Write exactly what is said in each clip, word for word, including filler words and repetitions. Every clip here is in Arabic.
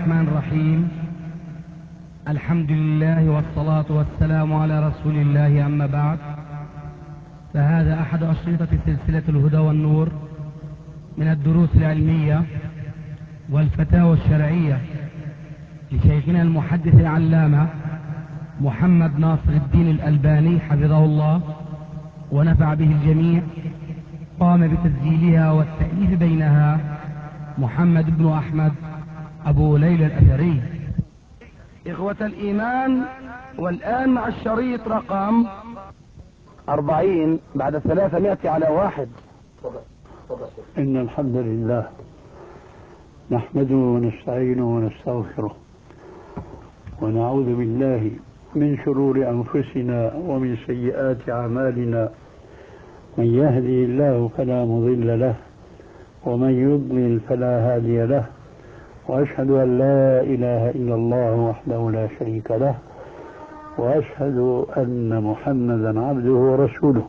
الرحمن الرحيم. الحمد لله والصلاة والسلام على رسول الله، أما بعد، فهذا أحد أشرطة سلسلة الهدى والنور من الدروس العلمية والفتاوى الشرعية لشيخنا المحدث العلامة محمد ناصر الدين الألباني حفظه الله ونفع به الجميع. قام بتسجيلها والتأليف بينها محمد بن أحمد أبو ليلى الأثري. إخوة الإيمان، والآن مع الشريط رقم أربعين بعد ثلاثمائة على واحد. إن الحمد لله نحمده ونستعينه ونستغفره ونعوذ بالله من شرور أنفسنا ومن سيئات أعمالنا. من يهدي الله فلا مضل له ومن يضلل فلا هادي له، وأشهد أن لا إله إلا الله وحده لا شريك له، وأشهد أن محمدا عبده ورسوله.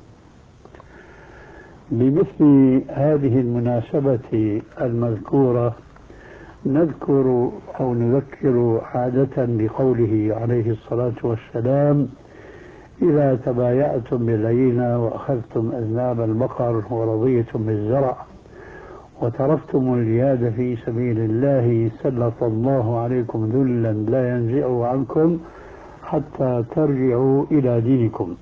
بمثل هذه المناسبة المذكورة نذكر أو نذكر عادة بقوله عليه الصلاة والسلام: إذا تبايعتم بالعينة وأخذتم أذناب البقر ورضيتم بالزرع وتركتم الجهاد في سبيل الله سلط الله عليكم ذلا لا ينزعه عنكم حتى ترجعوا إلى دينكم.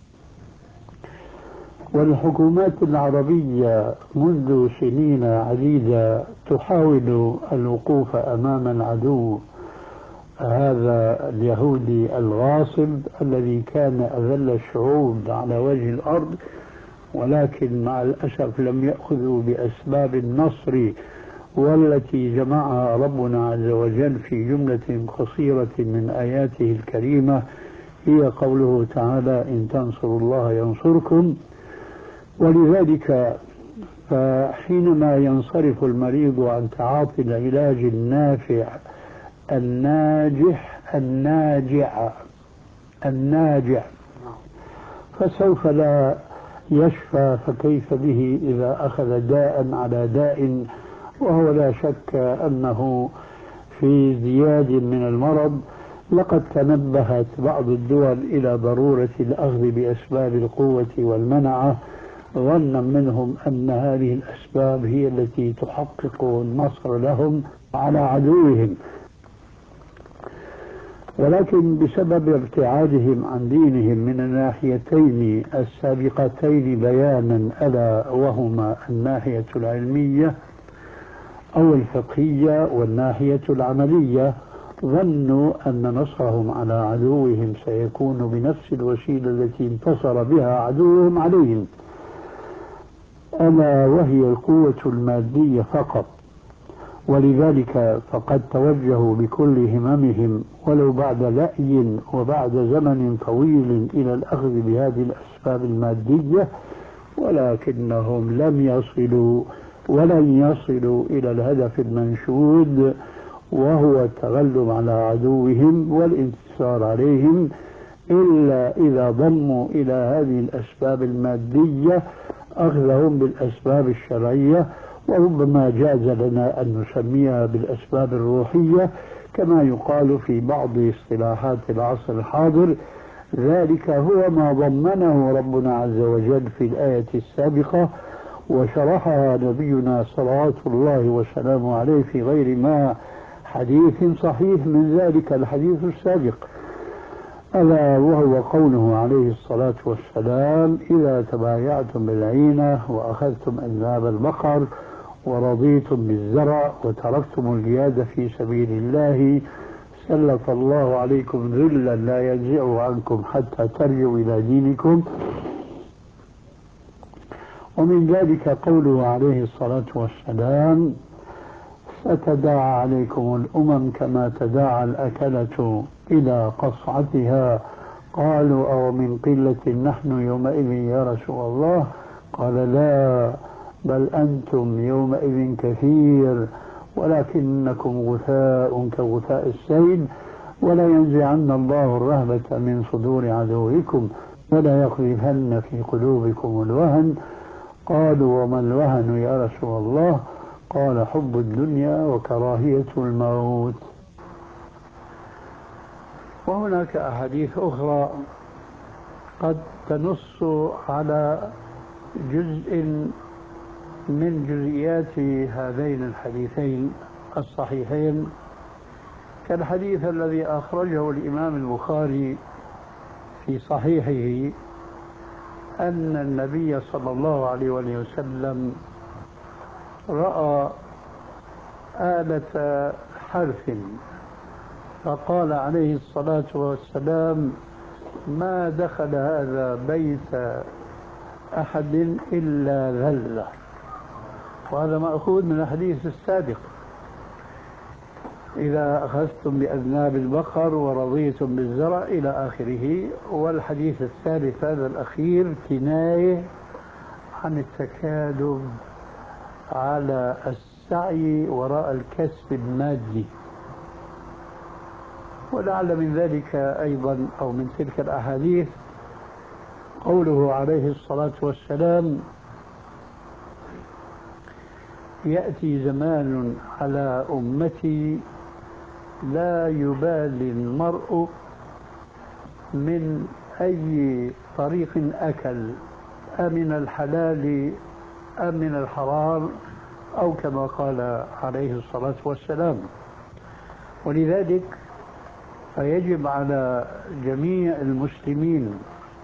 والحكومات العربية منذ سنين عديدة تحاول الوقوف أمام العدو هذا اليهودي الغاصب الذي كان أذل الشعوب على وجه الأرض، ولكن مع الأسف لم يأخذوا بأسباب النصر والتي جمعها ربنا عز وجل في جملة قصيرة من آياته الكريمة، هي قوله تعالى: إن تنصروا الله ينصركم. ولذلك فحينما ينصرف المريض عن تعاطي العلاج النافع الناجح الناجع الناجع فسوف لا يشفى، فكيف به إذا أخذ داء على داء، وهو لا شك أنه في ازدياد من المرض. لقد تنبهت بعض الدول إلى ضرورة الأخذ بأسباب القوة والمنعة، ظنا منهم أن هذه الأسباب هي التي تحقق النصر لهم على عدوهم، ولكن بسبب ابتعادهم عن دينهم من الناحيتين السابقتين بيانا، ألا وهما الناحية العلمية أو الفقهية والناحية العملية، ظنوا أن نصرهم على عدوهم سيكون بنفس الوسيلة التي انتصر بها عدوهم عليهم، ألا وهي القوة المادية فقط. ولذلك فقد توجهوا بكل هممهم ولو بعد لأي وبعد زمن طويل إلى الأخذ بهذه الأسباب المادية، ولكنهم لم يصلوا ولن يصلوا إلى الهدف المنشود، وهو التغلب على عدوهم والانتصار عليهم، إلا إذا ضموا إلى هذه الأسباب المادية أخذهم بالأسباب الشرعية، وربما جاز لنا أن نسميها بالأسباب الروحية كما يقال في بعض اصطلاحات العصر الحاضر. ذلك هو ما ضمنه ربنا عز وجل في الآية السابقة، وشرحها نبينا صلوات الله وسلامه عليه في غير ما حديث صحيح من ذلك الحديث السابق، ألا وهو قوله عليه الصلاة والسلام: إذا تبايعتم بالعينة وأخذتم أذناب البقر ورضيتم بالزرع وتركتم الجهاد في سبيل الله سلط الله عليكم ذلا لا ينزعه عنكم حتى ترجعوا إلى دينكم. ومن ذلك قوله عليه الصلاة والسلام: ستداعى عليكم الأمم كما تداعى الأكلة إلى قصعتها. قالوا: أو من قلة نحن يومئذ يا رسول الله؟ قال: لا، بل أنتم يومئذ كثير، ولكنكم غثاء كغثاء السيل، ولا ينزعن الله الرهبة من صدور عدوكم ولا يقذفن في قلوبكم الوهن. قالوا: وما الوهن يا رسول الله؟ قال: حب الدنيا وكراهية الموت. وهناك أحاديث أخرى قد تنص على جزء من جزئيات هذين الحديثين الصحيحين، كالحديث الذي أخرجه الإمام البخاري في صحيحه أن النبي صلى الله عليه وسلم رأى آلة حرث فقال عليه الصلاة والسلام: ما دخل هذا بيت أحد إلا ذلة. وهذا مأخوذ من الحديث السابق: إذا أخذتم بأذناب البقر ورضيتم بالزرع إلى آخره. والحديث الثالث هذا الأخير كناية عن التكالب على السعي وراء الكسب المادي. ولعل من ذلك أيضا أو من تلك الأحاديث قوله عليه الصلاة والسلام: يأتي زمان على أمتي لا يبالي المرء من أي طريق أكل، أمن الحلال أم من الحرام، أو كما قال عليه الصلاة والسلام. ولذلك فيجب على جميع المسلمين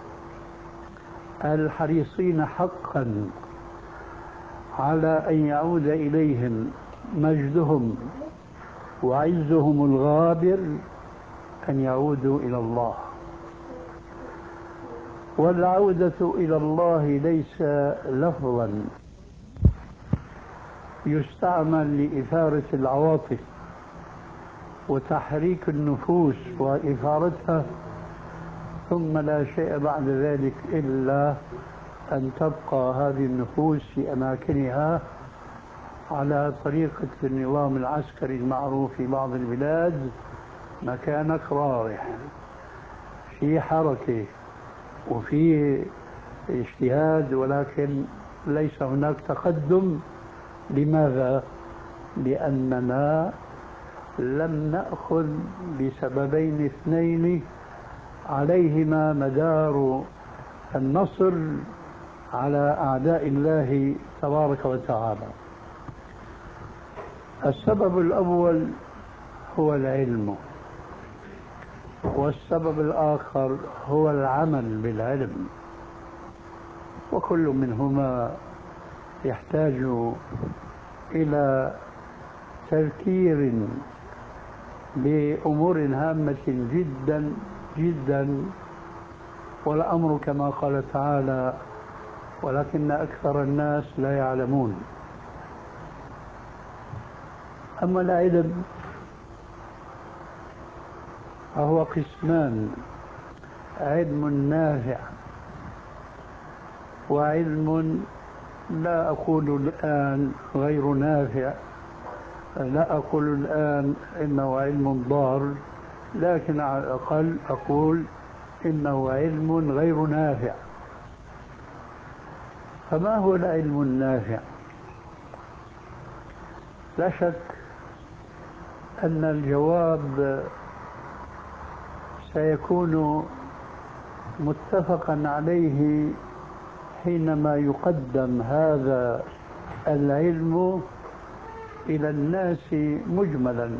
الحريصين حقا على أن يعود إليهم مجدهم وعزهم الغابر أن يعودوا إلى الله. والعودة إلى الله ليس لفظا يستعمل لإثارة العواطف وتحريك النفوس وإثارتها ثم لا شيء بعد ذلك إلا أن تبقى هذه النفوس في أماكنها على طريقة النظام العسكري المعروف في بعض البلاد: مكانك رايح، في حركة وفي اجتهاد ولكن ليس هناك تقدم. لماذا؟ لأننا لم نأخذ بسببين اثنين عليهما مدار النصر على أعداء الله تبارك وتعالى. السبب الأول هو العلم، والسبب الآخر هو العمل بالعلم، وكل منهما يحتاج إلى تذكير بأمور هامة جدا جدا. والأمر كما قال تعالى: ولكن أكثر الناس لا يعلمون. أما العلم فهو قسمان: علم نافع وعلم لا أقول الآن غير نافع، لا أقول الآن إنه علم ضار، لكن على الأقل أقول إنه علم غير نافع. فما هو العلم النافع؟ لا شك أن الجواب سيكون متفقا عليه حينما يقدم هذا العلم إلى الناس مجملا،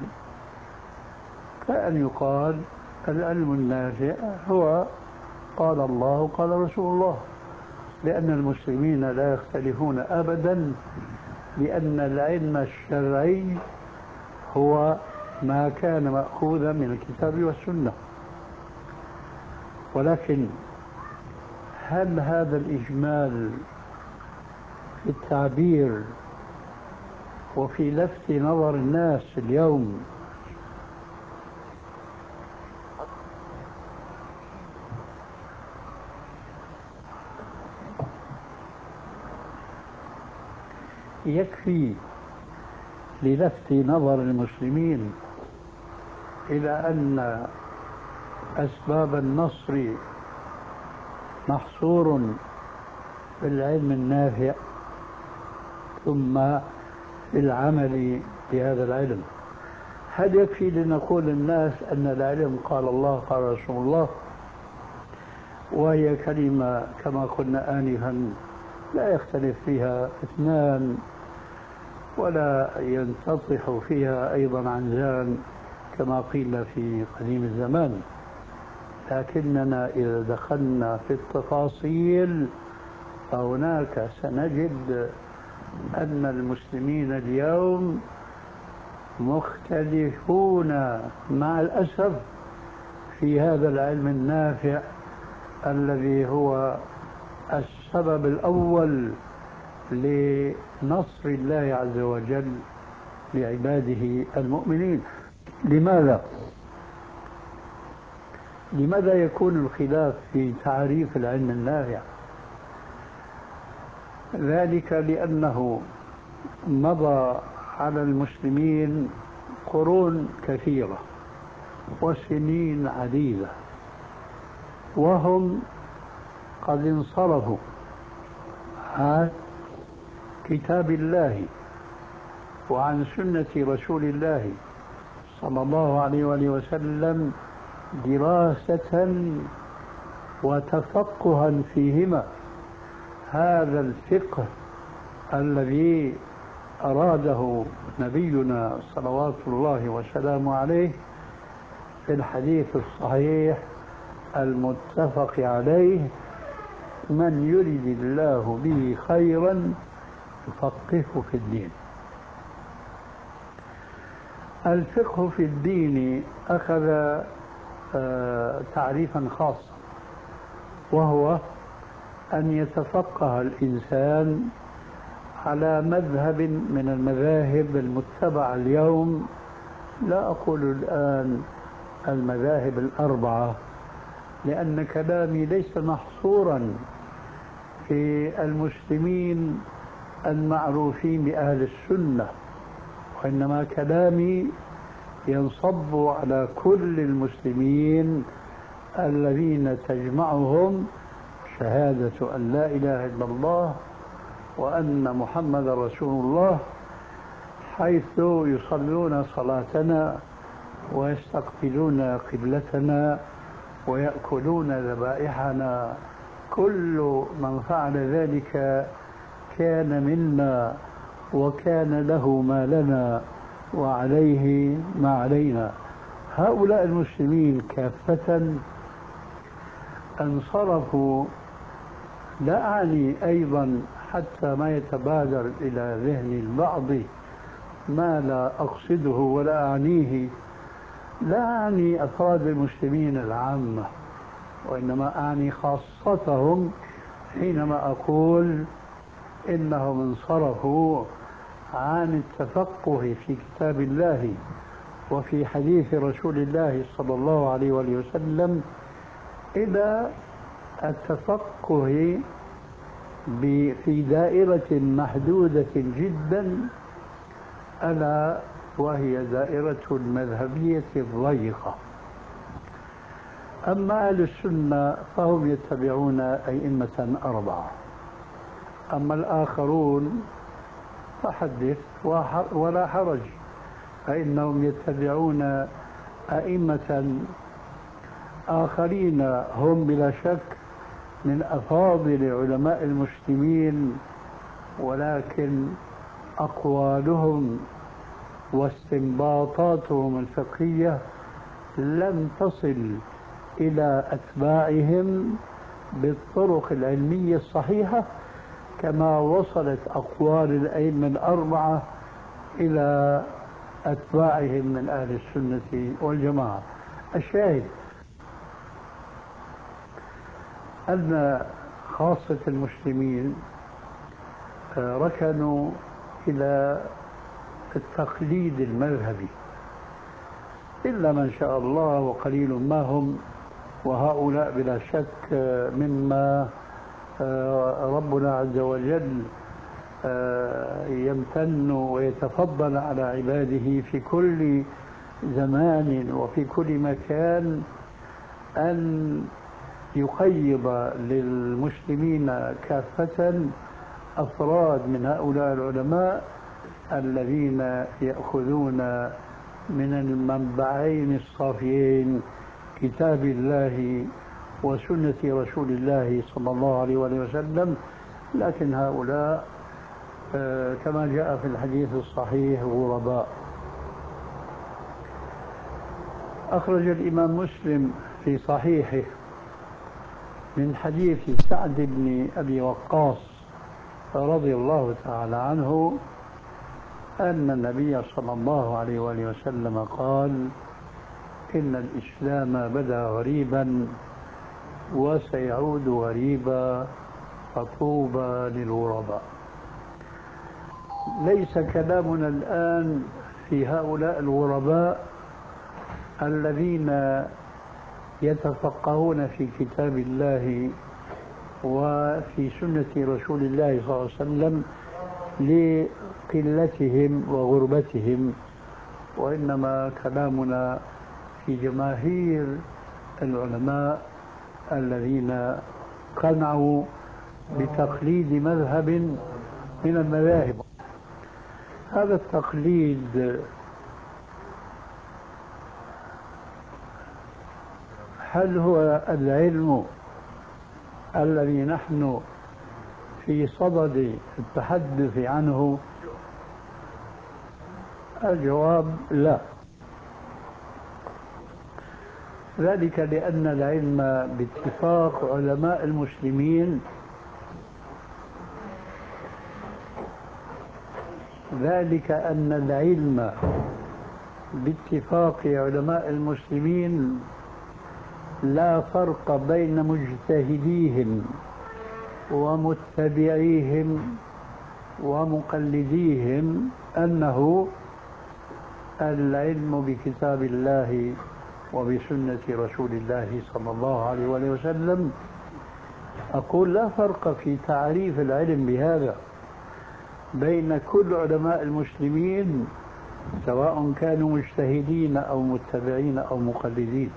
كأن يقال: العلم النافع هو قال الله قال رسول الله. لأن المسلمين لا يختلفون أبدا لأن العلم الشرعي هو ما كان مأخوذا من الكتاب والسنة. ولكن هل هذا الإجمال في التعبير وفي لفت نظر الناس اليوم يكفي للفت نظر المسلمين إلى أن أسباب النصر محصور بالعلم النافع ثم بالعمل بهذا العلم؟ هذا يكفي لنقول للناس أن العلم قال الله قال رسول الله، وهي كلمة كما قلنا آنفا لا يختلف فيها اثنان ولا ينتطح فيها أيضا عنزان كما قيل في قديم الزمان. لكننا إذا دخلنا في التفاصيل فهناك سنجد أن المسلمين اليوم مختلفون مع الأسف في هذا العلم النافع الذي هو السبب الأول لنصر الله عز وجل لعباده المؤمنين. لماذا؟ لماذا يكون الخلاف في تعريف العلم النافع؟ ذلك لأنه مضى على المسلمين قرون كثيرة وسنين عديدة وهم قد انصرفوا عن كتاب الله وعن سنة رسول الله صلى الله عليه وآله وسلم دراسة وتفقها فيهما. هذا الفقه الذي أراده نبينا صلوات الله وسلامه عليه في الحديث الصحيح المتفق عليه: من يرد الله به خيرا يفقهه في الدين. الفقه في الدين أخذ تعريفا خاصا، وهو أن يتفقه الإنسان على مذهب من المذاهب المتبعة اليوم. لا أقول الآن المذاهب الأربعة، لأن كلامي ليس محصورا في المسلمين المعروفين بأهل السنة، وإنما كلامي ينصب على كل المسلمين الذين تجمعهم شهادة أن لا إله إلا الله وأن محمد رسول الله، حيث يصلون صلاتنا ويستقبلون قبلتنا ويأكلون ذبائحنا. كل من فعل ذلك كان منا وكان له ما لنا وعليه ما علينا. هؤلاء المسلمين كافة انصرفوا. لا أعني أيضا حتى ما يتبادر إلى ذهن البعض ما لا أقصده ولا أعنيه، لا أعني أفراد المسلمين العامة، وإنما أعني خاصتهم حينما أقول إنهم انصرفوا عن التفقه في كتاب الله وفي حديث رسول الله صلى الله عليه وسلم إلى التفقه في دائرة محدودة جدا، ألا وهي دائرة المذهبية الضيقة. أما أهل السنة فهم يتبعون أئمة أربعة، أما الآخرون فحدث ولا حرج، فإنهم يتبعون أئمة آخرين هم بلا شك من أفاضل علماء المسلمين، ولكن أقوالهم واستنباطاتهم الفقهية لم تصل إلى أتباعهم بالطرق العلمية الصحيحة كما وصلت أقوال الأئمة الأربعة إلى أتباعهم من أهل السنة والجماعة. الشاهد أن خاصة المسلمين ركنوا إلى التقليد المذهبي إلا من شاء الله وقليل ما هم، وهؤلاء بلا شك مما ربنا عز وجل يمتن ويتفضل على عباده في كل زمان وفي كل مكان أن يقيض للمسلمين كافة أفراد من هؤلاء العلماء الذين يأخذون من المنبعين الصافيين كتاب الله وسنة رسول الله صلى الله عليه وسلم، لكن هؤلاء كما جاء في الحديث الصحيح غرباء. أخرج الإمام مسلم في صحيحه من حديث سعد بن أبي وقاص رضي الله تعالى عنه أن النبي صلى الله عليه وآله وسلم قال: إن الإسلام بدأ غريبا وسيعود غريبا فطوبى للغرباء. ليس كلامنا الآن في هؤلاء الغرباء الذين يتفقهون في كتاب الله وفي سنة رسول الله صلى الله عليه وسلم لقلتهم وغربتهم، وإنما كلامنا في جماهير العلماء الذين قنعوا بتقليد مذهب من المذاهب. هذا التقليد هل هو العلم الذي نحن في صدد التحدث عنه؟ الجواب لا، ذلك لأن العلم باتفاق علماء المسلمين ذلك أن العلم باتفاق علماء المسلمين لا فرق بين مجتهديهم ومتبعيهم ومقلديهم، أنه العلم بكتاب الله وبسنة رسول الله صلى الله عليه وسلم. أقول لا فرق في تعريف العلم بهذا بين كل علماء المسلمين سواء كانوا مجتهدين أو متبعين أو مقلدين.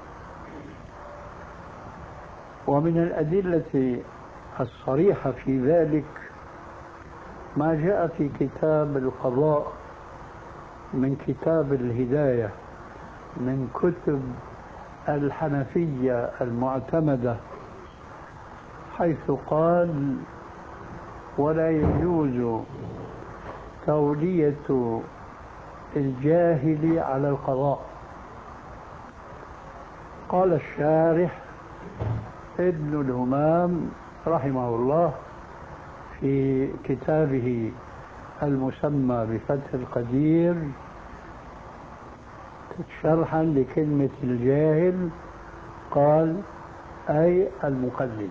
ومن الأدلة الصريحة في ذلك ما جاء في كتاب القضاء من كتاب الهداية من كتب الحنفية المعتمدة، حيث قال: ولا يجوز تولية الجاهل على القضاء. قال الشارح ابن الهمام رحمه الله في كتابه المسمى بفتح القدير شرحا لكلمة الجاهل، قال: أي المقلد.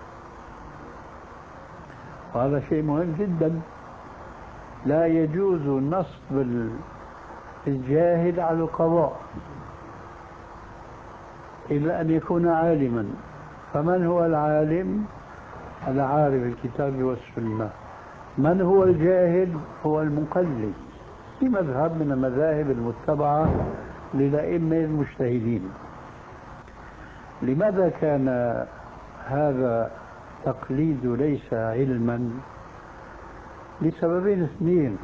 وهذا شيء مهم جدا، لا يجوز نصب الجاهل على القضاء إلا أن يكون عالما. فمن هو العالم؟ العارف الكتاب والسنة. من هو الجاهل؟ هو المقلد في مذهب من المذاهب المتبعة للأئمة المجتهدين. لماذا كان هذا التقليد ليس علما؟ لسببين اثنين: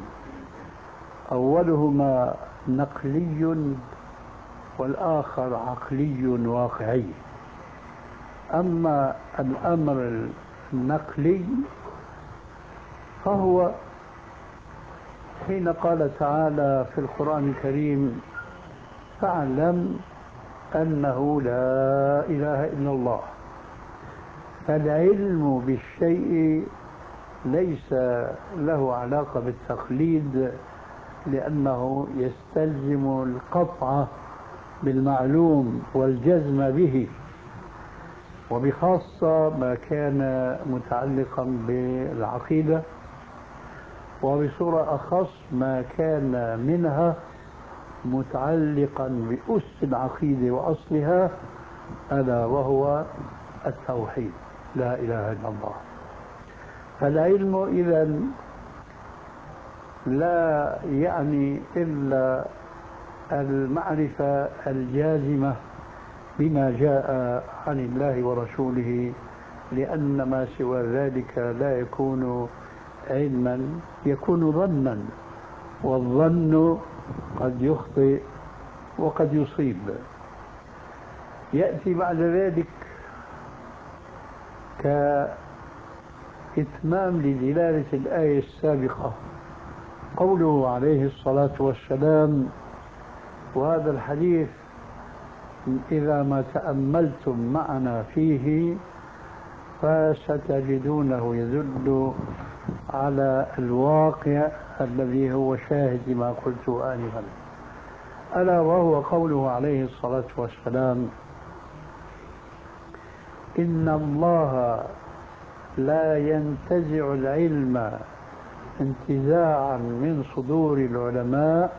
أولهما نقلي والآخر عقلي واقعي. أما الأمر النقلي فهو حين قال تعالى في القرآن الكريم: فاعلم أنه لا إله إلا الله. فالعلم بالشيء ليس له علاقة بالتقليد، لأنه يستلزم القطع بالمعلوم والجزم به، وبخاصة ما كان متعلقا بالعقيدة، وبصورة أخص ما كان منها متعلقا بأس العقيدة وأصلها، ألا وهو التوحيد، لا إله إلا الله. فالعلم إذن لا يعني إلا المعرفة الجازمة بما جاء عن الله ورسوله، لأن ما سوى ذلك لا يكون علما، يكون ظنا، والظن قد يخطئ وقد يصيب. يأتي بعد ذلك كإتمام لدلالة الآية السابقة قوله عليه الصلاة والسلام، وهذا الحديث إذا ما تأملتم معنا فيه فستجدونه يدل على الواقع الذي هو شاهد لما قلت آنفا، ألا وهو قوله عليه الصلاة والسلام: إن الله لا ينتزع العلم انتزاعا من صدور العلماء،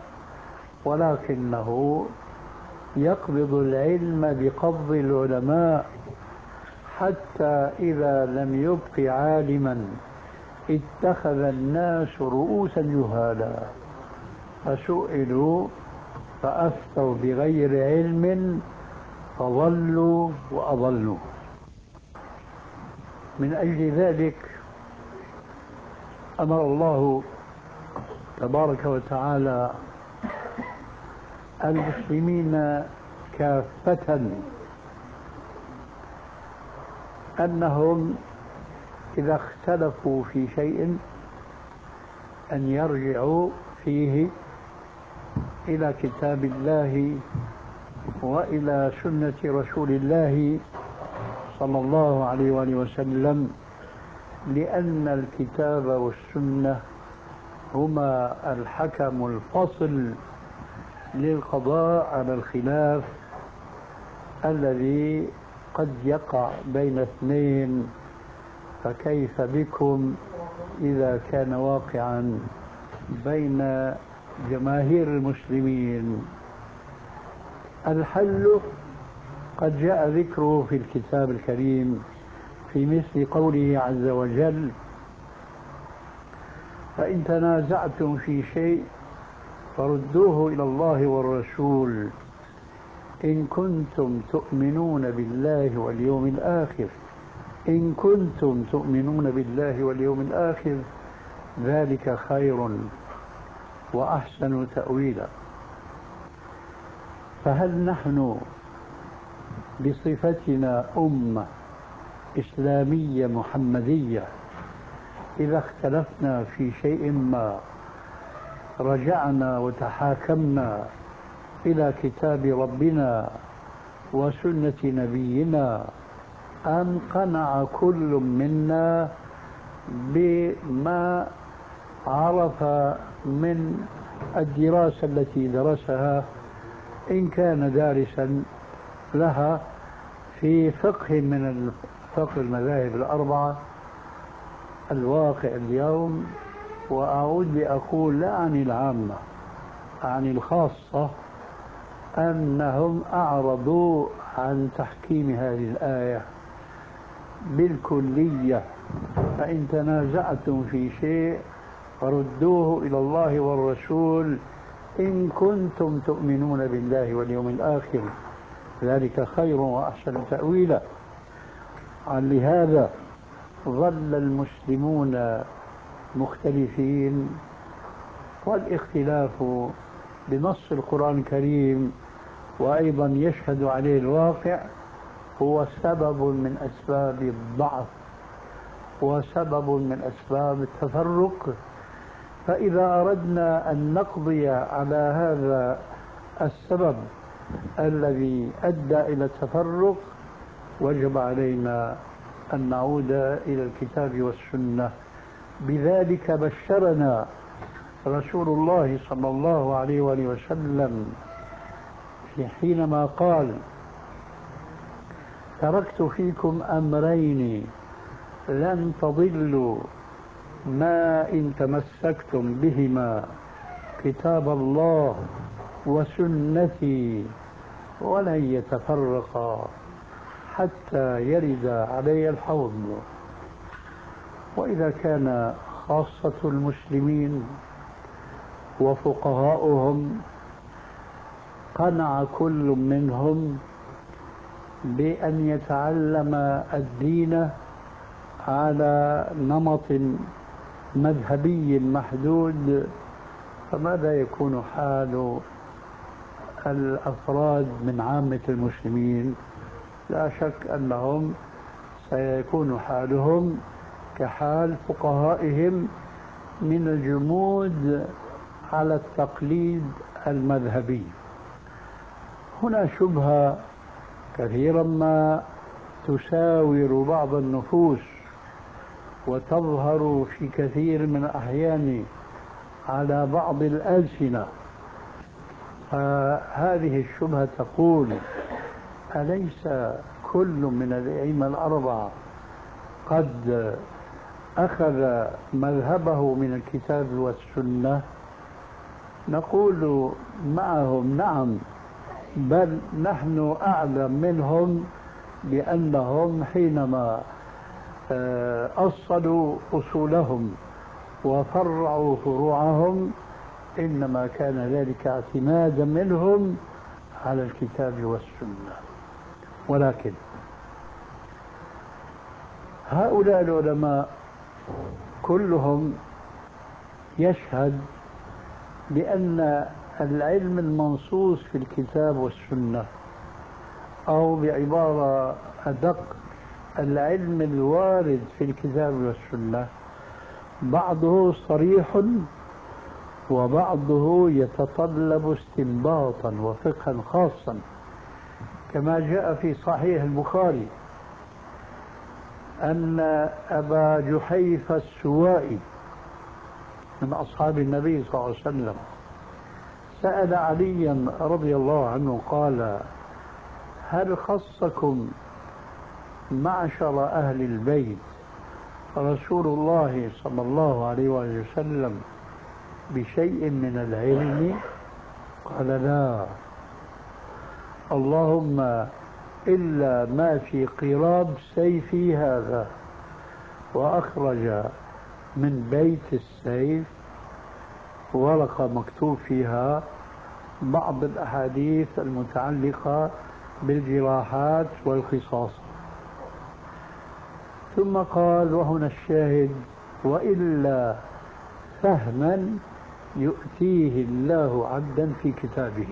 ولكنه يقبض العلم بقبض العلماء، حتى إذا لم يبق عالما اتخذ الناس رؤوسا جهالا فسئلوا فأفتوا بغير علم فضلوا وأضلوا. من أجل ذلك أمر الله تبارك وتعالى المسلمين كافة أنهم إذا اختلفوا في شيء أن يرجعوا فيه إلى كتاب الله وإلى سنة رسول الله صلى الله عليه وآله وسلم، لأن الكتاب والسنة هما الحكم الفصل للقضاء على الخلاف الذي قد يقع بين اثنين، فكيف بكم إذا كان واقعا بين جماهير المسلمين؟ الحل قد جاء ذكره في الكتاب الكريم في مثل قوله عز وجل: فإن تنازعتم في شيء فردوه إلى الله والرسول إن كنتم تؤمنون بالله واليوم الآخر إن كنتم تؤمنون بالله واليوم الآخر ذلك خير وأحسن تأويلا. فهل نحن بصفتنا أمة إسلامية محمدية إذا اختلفنا في شيء ما رجعنا وتحاكمنا إلى كتاب ربنا وسنة نبينا، أم قنع كل منا بما عرف من الدراسة التي درسها إن كان دارسا لها في فقه من فقه المذاهب الأربعة؟ الواقع اليوم، وأعود بأقول لا عن العامة عن الخاصة، أنهم أعرضوا عن تحكيم هذه الآية بالكلية. فإن تنازعتم في شيء فردوه إلى الله والرسول إن كنتم تؤمنون بالله واليوم الآخر ذلك خير وأحسن تأويلا. لهذا ظل المسلمون مختلفين، والاختلاف بنص القرآن الكريم وأيضا يشهد عليه الواقع هو سبب من أسباب الضعف وسبب من أسباب التفرق. فإذا أردنا أن نقضي على هذا السبب الذي أدى إلى التفرق وجب علينا أن نعود إلى الكتاب والسنة. بذلك بشرنا رسول الله صلى الله عليه وآله وسلم حينما قال: تركت فيكم أمرين لن تضلوا ما إن تمسكتم بهما كتاب الله وسنتي ولن يتفرقا حتى يرد علي الحوض. وإذا كان خاصة المسلمين وفقهاؤهم قنع كل منهم بأن يتعلم الدين على نمط مذهبي محدود، فماذا يكون حال الأفراد من عامة المسلمين لا شك أنهم سيكون حالهم كحال فقهائهم من الجمود على التقليد المذهبي. هنا شبهة كثيرا ما تساور بعض النفوس وتظهر في كثير من الأحيان على بعض الألسنة. فهذه الشبهة تقول: أليس كل من الأئمة الأربعة قد أخذ مذهبه من الكتاب والسنة؟ نقول معهم: نعم، بل نحن أعلم منهم بأنهم حينما أصلوا أصولهم وفرعوا فروعهم إنما كان ذلك اعتمادا منهم على الكتاب والسنة. ولكن هؤلاء العلماء كلهم يشهد بأن العلم المنصوص في الكتاب والسنة، أو بعبارة أدق العلم الوارد في الكتاب والسنة، بعضه صريح وبعضه يتطلب استنباطا وفقها خاصا، كما جاء في صحيح البخاري أن أبا جحيفة السوائي من أصحاب النبي صلى الله عليه وسلم سأل عليا رضي الله عنه قال: هل خصكم معشر أهل البيت رسول الله صلى الله عليه وسلم بشيء من العلم؟ قال: لا، اللهم إلا ما في قراب سيفي هذا. وأخرج من بيت السيف ورقة مكتوب فيها بعض الأحاديث المتعلقة بالجراحات والقصاص، ثم قال، وهنا الشاهد: وإلا فهما يؤتيه الله عبدا في كتابه.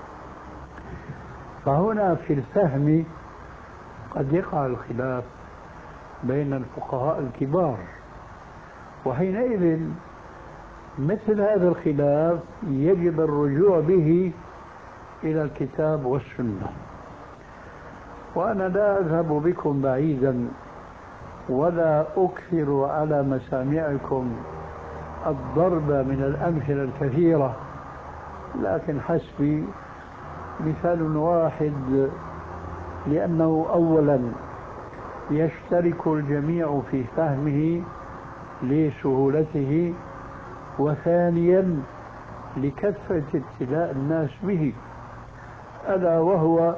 فهنا في الفهم قد يقع الخلاف بين الفقهاء الكبار، وحينئذ مثل هذا الخلاف يجب الرجوع به إلى الكتاب والسنة. وأنا لا أذهب بكم بعيدا ولا أكثر على مسامعكم الضرب من الأمثلة الكثيرة، لكن حسبي مثال واحد، لأنه أولا يشترك الجميع في فهمه لسهولته، وثانيا لكثرة ابتلاء الناس به، ألا وهو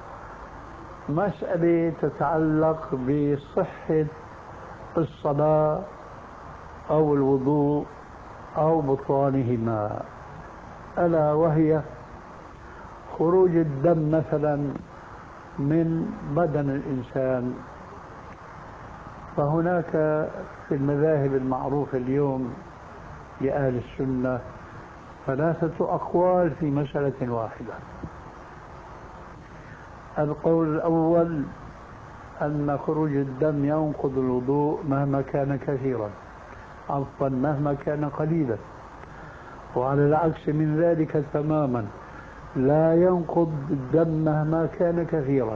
مسألة تتعلق بصحة الصلاة أو الوضوء أو بطلانهما، ألا وهي خروج الدم مثلا من بدن الإنسان. فهناك في المذاهب المعروفة اليوم لأهل السنة ثلاثة أقوال في مسألة واحدة. القول الأول أن خروج الدم ينقض الوضوء مهما كان كثيرا، عفوا مهما كان قليلا، وعلى العكس من ذلك تماما، لا ينقض الدم مهما كان كثيرا.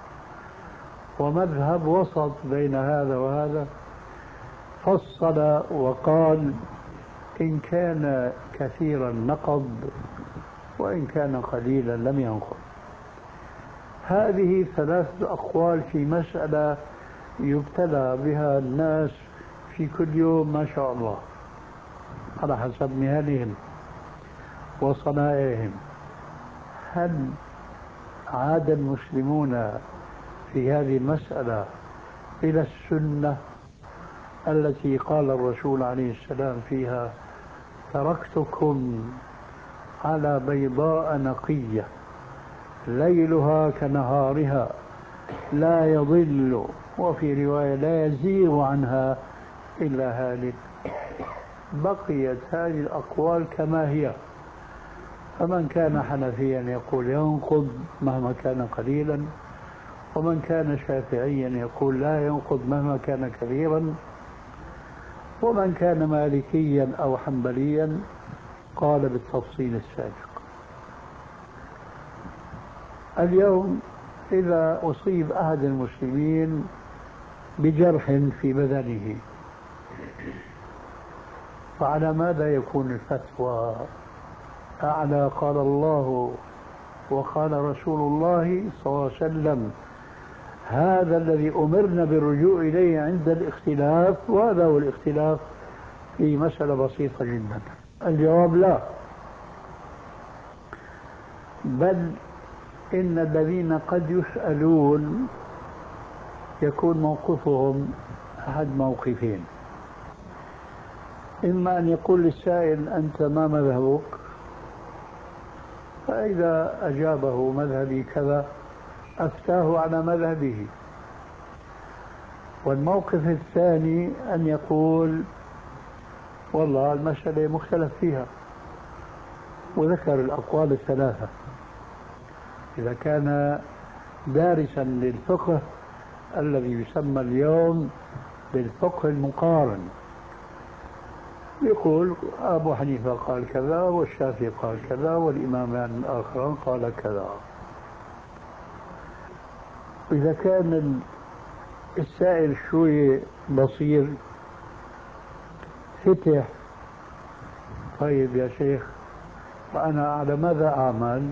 ومذهب وسط بين هذا وهذا فصل وقال: إن كان كثيرا نقض، وإن كان قليلا لم ينقض. هذه ثلاثة أقوال في مسألة يبتلى بها الناس في كل يوم ما شاء الله على حسب مهنهم وصنائعهم. هل عاد المسلمون في هذه المسألة إلى السنة التي قال الرسول عليه السلام فيها: تركتكم على بيضاء نقية ليلها كنهارها لا يضل، وفي رواية لا يزيغ عنها إلا هالك؟ بقيت هذه الأقوال كما هي. فمن كان حنفيا يقول ينقض مهما كان قليلا، ومن كان شافعيا يقول لا ينقض مهما كان كبيرا، ومن كان مالكيا أو حنبليا قال بالتفصيل السابق. اليوم إذا أصيب أحد المسلمين بجرح في بدنه فعلى ماذا يكون الفتوى؟ أعلى قال الله وقال رسول الله صلى الله عليه وسلم، هذا الذي أمرنا بالرجوع إليه عند الاختلاف، وهذا هو الاختلاف في مسألة بسيطة جدا. الجواب لا، بل إن الذين قد يسألون يكون موقفهم أحد موقفين: إما أن يقول للسائل أنت ما مذهبك؟ فإذا أجابه مذهبي كذا أفتاه على مذهبه. والموقف الثاني أن يقول والله المسألة مختلف فيها، وذكر الأقوال الثلاثة. إذا كان دارسا للفقه الذي يسمى اليوم بالفقه المقارن، يقول أبو حنيفة قال كذا، والشافعي قال كذا، والإمامان الآخران قال كذا. إذا كان السائل شوي بصير فتح، طيب يا شيخ وأنا على ماذا أعمل؟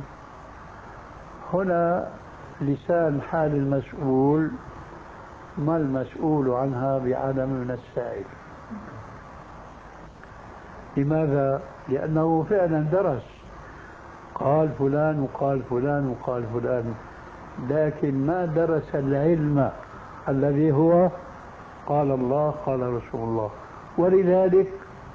هنا لسان حال المسؤول ما المسؤول عنها بعالم من السائل. لماذا؟ لأنه فعلا درس، قال فلان وقال فلان وقال فلان، لكن ما درس العلم الذي هو قال الله قال رسول الله. ولذلك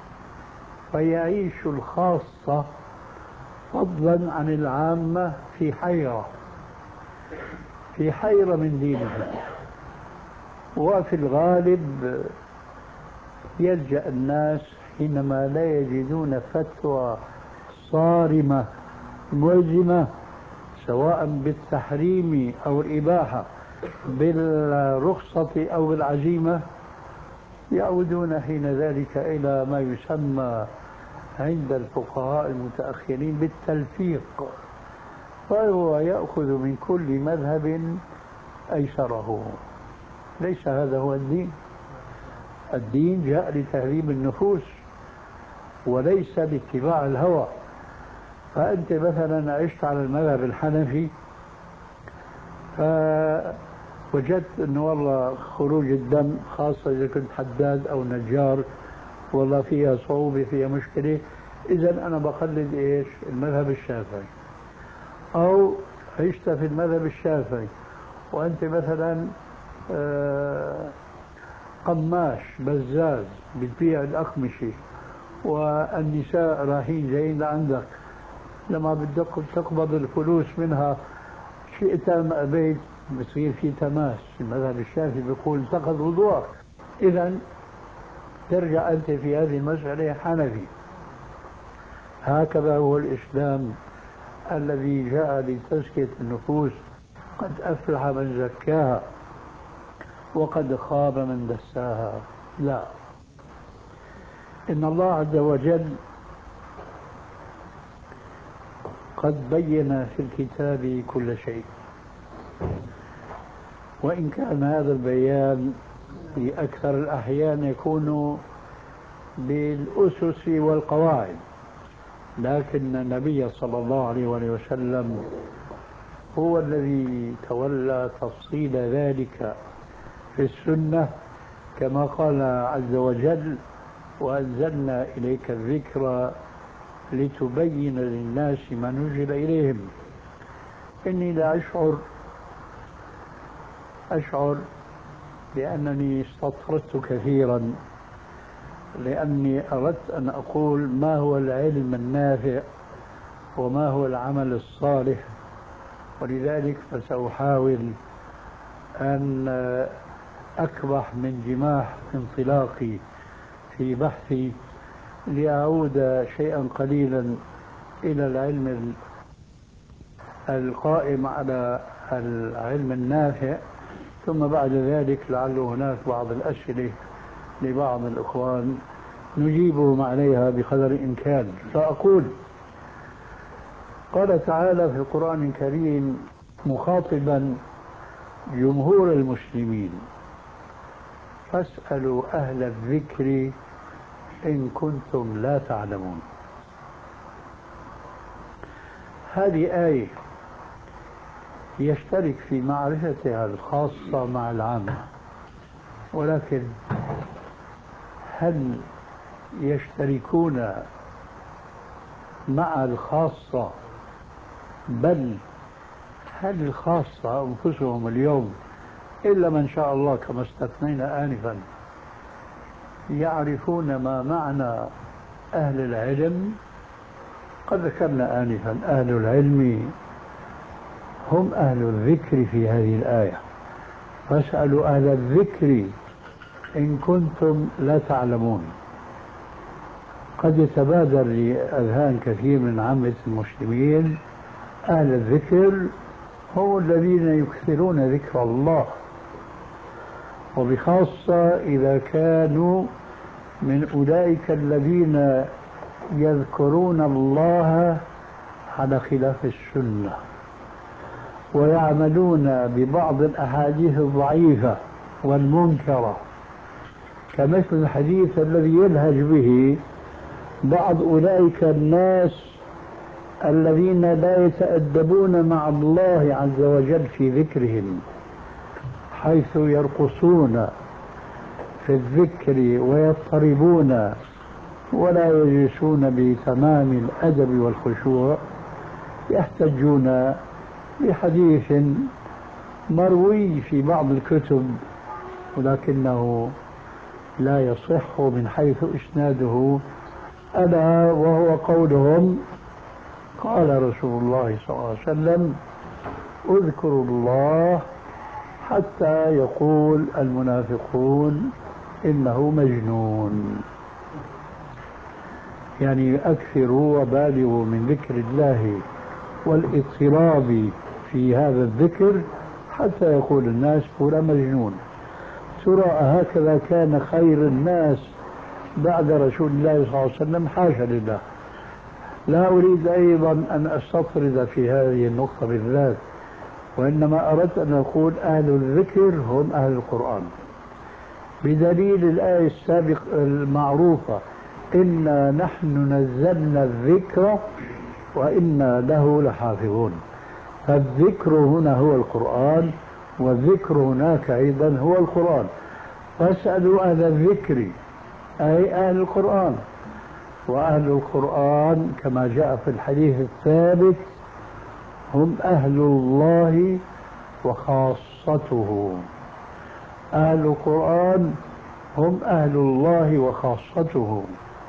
فيعيش الخاصة فضلا عن العامة في حيرة في حيرة من دينه. وفي الغالب يلجأ الناس حينما لا يجدون فتوى صارمة ملزمة سواء بالتحريم أو الإباحة، بالرخصة أو بالعزيمة، يعودون حين ذلك إلى ما يسمى عند الفقهاء المتأخرين بالتلفيق، فهو يأخذ من كل مذهب أيسره. ليس هذا هو الدين. الدين جاء لتهذيب النفوس وليس لاتباع الهوى. فأنت مثلا عشت على المذهب الحنفي فوجدت أنه والله خروج الدم خاصة إذا كنت حداد أو نجار والله فيها صعوبة فيها مشكلة، إذا أنا بقلد إيش؟ المذهب الشافعي. أو عشت في المذهب الشافعي وأنت مثلا قماش بزاز بتبيع الأقمشة والنساء رايحين جايين لعندك، لما بدك تقبض الفلوس منها شئت أم أبيت بصير في تماس. المذهب الشافعي بيقول انتقض وضوءك، إذا ترجع أنت في هذه المسألة حنفي. هكذا هو الإسلام الذي جاء لتزكية النفوس. قد أفلح من زكاها وقد خاب من دساها. لا، إن الله عز وجل قد بين في الكتاب كل شيء، وإن كان هذا البيان في أكثر الأحيان يكون بالأسس والقواعد، لكن النبي صلى الله عليه وسلم هو الذي تولى تفصيل ذلك في السنة، كما قال عز وجل وأنزلنا إليك الذكر لتبين للناس ما نزل إليهم. إني لا أشعر أشعر بأنني استطردت كثيرا، لأني أردت أن أقول ما هو العلم النافع وما هو العمل الصالح، ولذلك فسأحاول أن أكبح من جماح انطلاقي في بحثي لأعود شيئا قليلا إلى العلم القائم على العلم النافع، ثم بعد ذلك لعل هناك بعض الأسئلة لبعض الإخوان نجيبهم عليها بقدر الإمكان. فأقول قال تعالى في القرآن الكريم مخاطبا جمهور المسلمين: فاسألوا أهل الذكر إن كنتم لا تعلمون. هذه آية يشترك في معرفتها الخاصة مع العامة، ولكن هل يشتركون مع الخاصة؟ بل هل الخاصة أنفسهم اليوم إلا من شاء الله كما استثنينا آنفا يعرفون ما معنى أهل العلم؟ قد ذكرنا آنفا أهل العلم هم أهل الذكر في هذه الآية. فاسألوا أهل الذكر إن كنتم لا تعلمون. قد يتبادر لأذهان كثير من عامة المسلمين أهل الذكر هم الذين يكثرون ذكر الله، وبخاصة إذا كانوا من أولئك الذين يذكرون الله على خلاف السنة ويعملون ببعض الأحاديث الضعيفة والمنكرة، كمثل الحديث الذي يلهج به بعض أولئك الناس الذين لا يتأدبون مع الله عز وجل في ذكرهم، حيث يرقصون في الذكر ويضطربون ولا يجلسون بتمام الأدب والخشوع. يحتجون بحديث مروي في بعض الكتب ولكنه لا يصح من حيث إسناده، ألا وهو قولهم: قال رسول الله صلى الله عليه وسلم: اذكروا الله حتى يقول المنافقون إنه مجنون. يعني أكثروا وبالغوا من ذكر الله والاضطراب في هذا الذكر حتى يقول الناس فلان مجنون. ترى هكذا كان خير الناس بعد رسول الله صلى الله عليه وسلم؟ حاشا لله. لا أريد أيضا أن أستطرد في هذه النقطة بالذات، وإنما أردت أن أقول أهل الذكر هم أهل القرآن، بدليل الآية السابقة المعروفة: إنا نحن نزلنا الذكر وإنا له لحافظون. فالذكر هنا هو القرآن، والذكر هناك أيضا هو القرآن. فاسألوا أهل الذكر أي أهل القرآن، وأهل القرآن كما جاء في الحديث الثابت هم أهل الله وخاصته. أهل القرآن هم أهل الله وخاصته.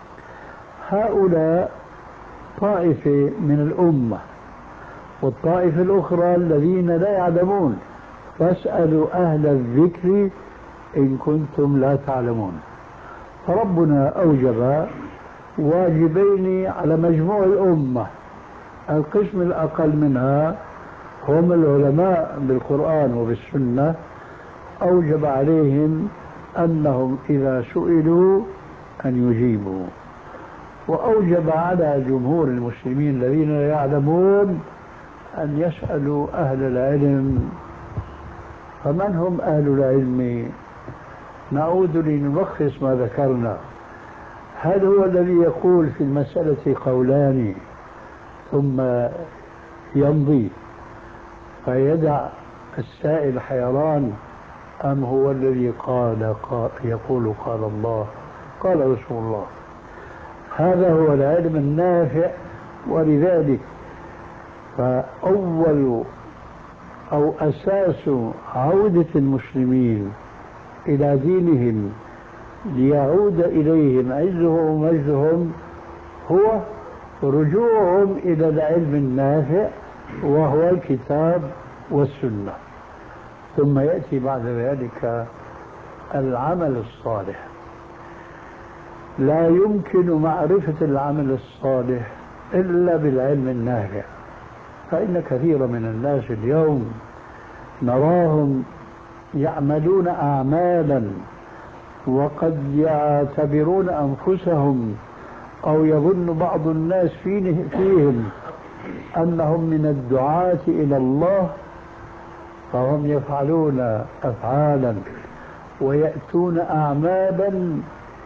هؤلاء طائفة من الأمة، والطائفة الأخرى الذين لا يعلمون. فاسألوا أهل الذكر إن كنتم لا تعلمون. فربنا أوجب واجبين على مجموع الأمة. القسم الأقل منها هم العلماء بالقرآن وبالسنة، أوجب عليهم أنهم إذا سئلوا أن يجيبوا، وأوجب على جمهور المسلمين الذين يعلمون أن يسألوا أهل العلم. فمن هم أهل العلم؟ نعود لنلخص ما ذكرنا. هل هو الذي يقول في المسألة قولان ثم يمضي فيدع السائل حيران، أم هو الذي قال, قال يقول قال الله قال رسول الله؟ هذا هو العلم النافع. ولذلك فأول أو أساس عودة المسلمين إلى دينهم ليعود إليهم عزهم ومجدهم هو رجوعهم إلى العلم النافع، وهو الكتاب والسنة. ثم يأتي بعد ذلك العمل الصالح. لا يمكن معرفة العمل الصالح إلا بالعلم النافع. فإن كثير من الناس اليوم نراهم يعملون أعمالا وقد يعتبرون أنفسهم أو يظن بعض الناس فيهم أنهم من الدعاة إلى الله، فهم يفعلون أفعالا ويأتون أعمالا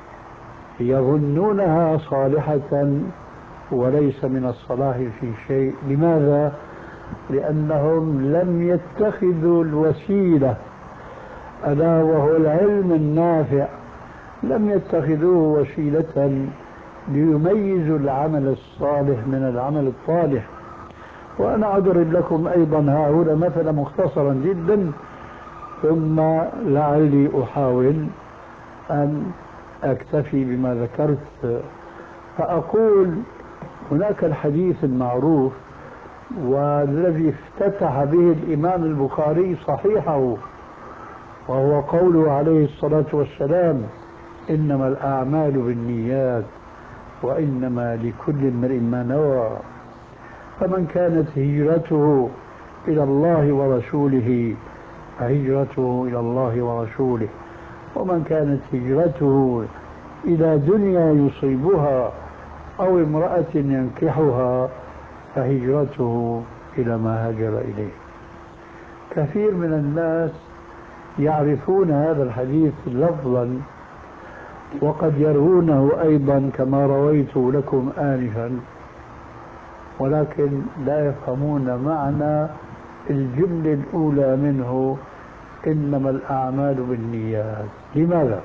يظنونها صالحة وليس من الصلاح في شيء. لماذا؟ لأنهم لم يتخذوا الوسيلة ألا وهو العلم النافع، لم يتخذوه وسيلة ليميزوا العمل الصالح من العمل الطالح. وأنا أضرب لكم أيضا ها هنا مثلا مختصرا جدا، ثم لعلي أحاول أن أكتفي بما ذكرت. فأقول هناك الحديث المعروف والذي افتتح به الإمام البخاري صحيحه، وهو قوله عليه الصلاة والسلام: إنما الأعمال بالنيات وإنما لكل امرئ ما نوى. فمن كانت هجرته إلى الله ورسوله فهجرته إلى الله ورسوله، ومن كانت هجرته إلى دنيا يصيبها أو امرأة ينكحها فهجرته إلى ما هاجر إليه. كثير من الناس يعرفون هذا الحديث لفظا وقد يروونه أيضا كما رويت لكم آنفا، ولكن لا يفهمون معنى الجملة الأولى منه: إنما الأعمال بالنيات. لماذا؟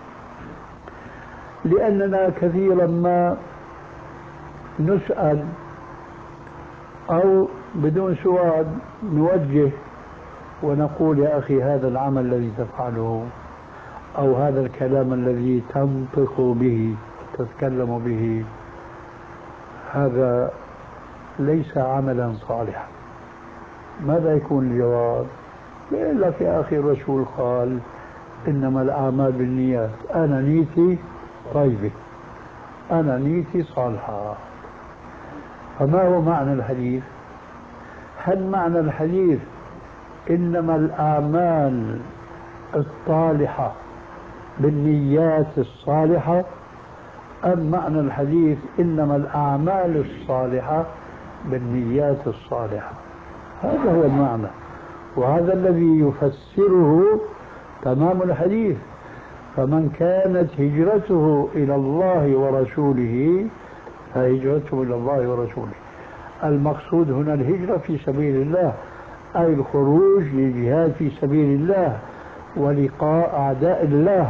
لأننا كثيرا ما نسأل أو بدون سؤال نوجه ونقول: يا أخي هذا العمل الذي تفعله أو هذا الكلام الذي تنطق به تتكلم به هذا ليس عملا صالحا. ماذا يكون الجواب؟ يقول لك: يا أخي الرسول قال إنما الأعمال بالنيات، أنا نيتي طيبة، أنا نيتي صالحة. فما هو معنى الحديث؟ هل معنى الحديث إنما الأعمال الصالحة بالنيات الصالحة، أم معنى الحديث إنما الأعمال الصالحة بالنيات الصالحة؟ هذا هو المعنى، وهذا الذي يفسره تمام الحديث. فمن كانت هجرته إلى الله ورسوله فهجرته إلى الله ورسوله. المقصود هنا الهجرة في سبيل الله، أي الخروج للجهاد في سبيل الله ولقاء أعداء الله.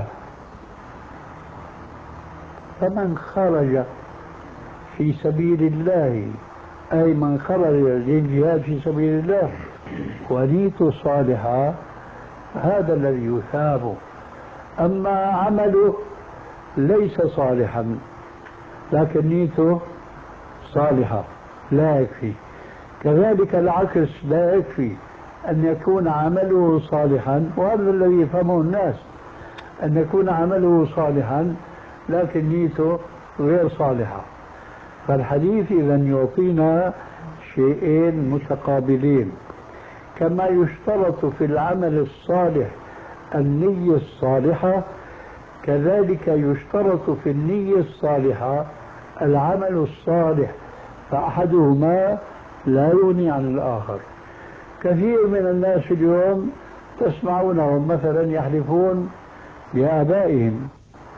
فمن خرج في سبيل الله أي من خرج للجهاد في سبيل الله ونيته صالحة، هذا الذي يثاب. أما عمله ليس صالحا لكن نيته صالحة لا يكفي. كذلك العكس، لا يكفي أن يكون عمله صالحا، وهذا الذي يفهمه الناس، أن يكون عمله صالحا لكن نيته غير صالحة. فالحديث إذن يعطينا شيئين متقابلين: كما يشترط في العمل الصالح النية الصالحة، كذلك يشترط في النية الصالحة العمل الصالح، فأحدهما لا يغني عن الآخر. كثير من الناس اليوم تسمعونهم مثلا يحلفون بآبائهم،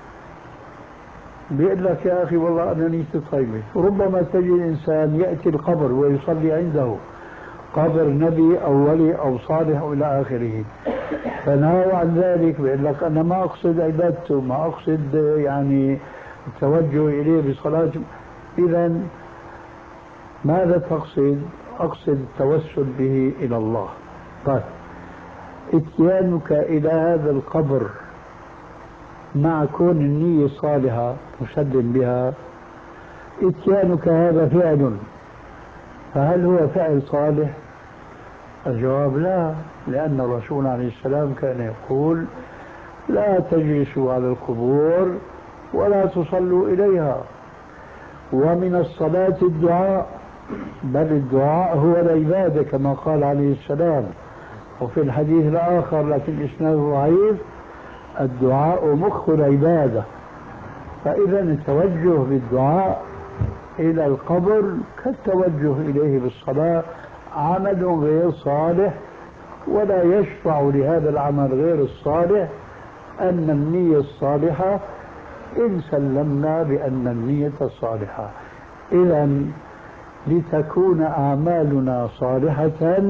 بيقول لك: يا أخي والله أنا نيتي طيبة. ربما تجد إنسان يأتي القبر ويصلي عنده، قبر نبي أو ولي أو صالح إلى آخره، فنهوا عن ذلك، بيقول لك: أنا ما أقصد عبادته، ما أقصد يعني التوجه إليه بصلاة. إذا ماذا تقصد؟ أقصد التوسل به إلى الله. طيب، اتيانك إلى هذا القبر مع كون النية صالحة مسلم بها، اتيانك هذا فعل، فهل هو فعل صالح؟ الجواب لا، لأن الرسول عليه السلام كان يقول: لا تجلسوا على القبور ولا تصلوا إليها. ومن الصلاة الدعاء، بل الدعاء هو العبادة كما قال عليه السلام. وفي الحديث الآخر لكن إسناده ضعيف: الدعاء مخ العبادة. فإذا التوجه بالدعاء إلى القبر كالتوجه إليه بالصلاة، عمل غير صالح، ولا يشفع لهذا العمل غير الصالح أن النية الصالحة، إن سلمنا بأن النية صالحة. إذا لتكون أعمالنا صالحة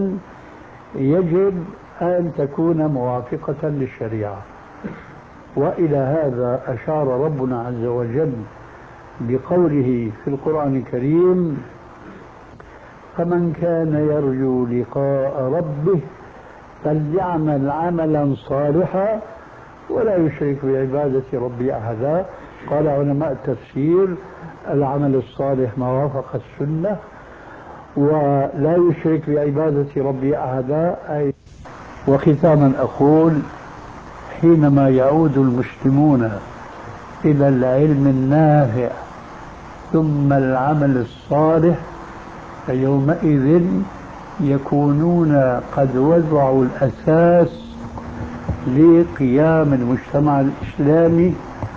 يجب أن تكون موافقة للشريعة. وإلى هذا أشار ربنا عز وجل بقوله في القرآن الكريم: فمن كان يرجو لقاء ربه فليعمل عملا صالحا ولا يشرك بعبادة ربه أحدا. قال علماء التفسير: العمل الصالح ما وافق السنة، ولا يشرك بعبادة ربه أحدا أي. وختاما أقول: حينما يعود المسلمون إلى العلم النافع ثم العمل الصالح فيومئذ يكونون قد وضعوا الأساس لقيام المجتمع الإسلامي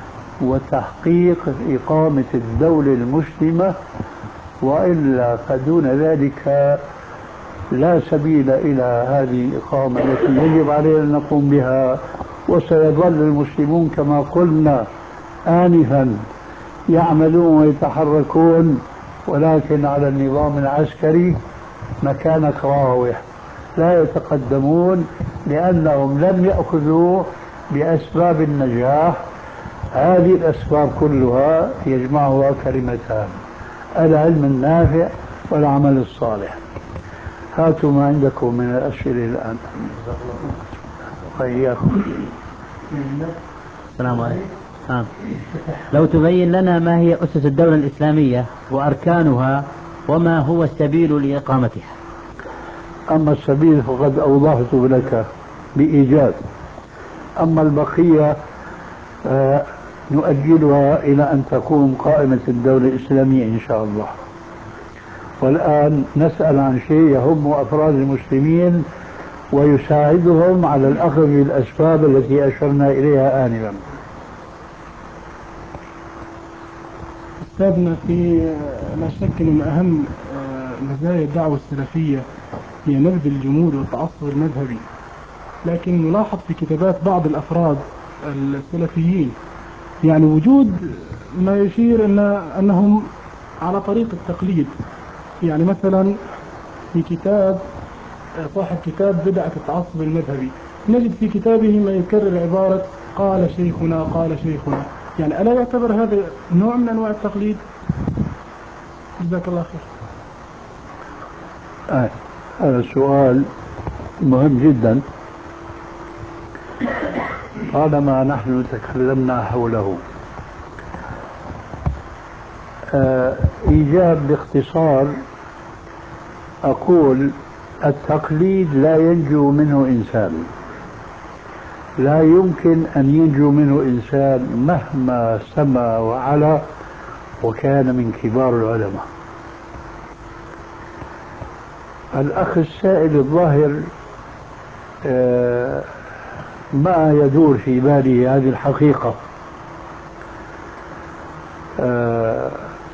وتحقيق إقامة الدولة المسلمة، وإلا فدون ذلك لا سبيل إلى هذه الإقامة التي يجب علينا أن نقوم بها. وسيظل المسلمون كما قلنا آنفا يعملون ويتحركون، ولكن على النظام العسكري مكانك راوح، لا يتقدمون لأنهم لم يأخذوا بأسباب النجاح. هذه الأسباب كلها يجمعها كلمتان: العلم النافع والعمل الصالح. هاتوا ما عندكم من الأسئلة الآن. وإياكم. السلام عليكم. آه. لو تبين لنا ما هي أسس الدولة الإسلامية وأركانها وما هو السبيل لإقامتها. أما السبيل فقد أوضحته لك بإيجاز، أما البقية آه نؤجلها إلى أن تقوم قائمة الدولة الإسلامية إن شاء الله. والآن نسأل عن شيء يهم أفراد المسلمين ويساعدهم على الأخذ بالأسباب التي أشرنا إليها آنفا. أستاذنا، في لا شك أن من أهم مزايا الدعوة السلفية هي نبذ الجمود والتعصب المذهبي، لكن نلاحظ في كتابات بعض الأفراد السلفيين يعني وجود ما يشير أن أنهم على طريق التقليد. يعني مثلا في كتاب صاحب كتاب بدعة التعصب المذهبي نجد في كتابه ما يكرر عبارة قال شيخنا قال شيخنا. يعني ألا يعتبر هذا نوع من أنواع التقليد؟ جزاك الله خير. آه. هذا السؤال مهم جدا، طالما نحن تكلمنا حوله. آه إيجاب باختصار أقول: التقليد لا ينجو منه إنسان، لا يمكن أن ينجو منه إنسان مهما سما وعلا وكان من كبار العلماء. الأخ السائل الظاهر آه ما يدور في باله هذه الحقيقة. آه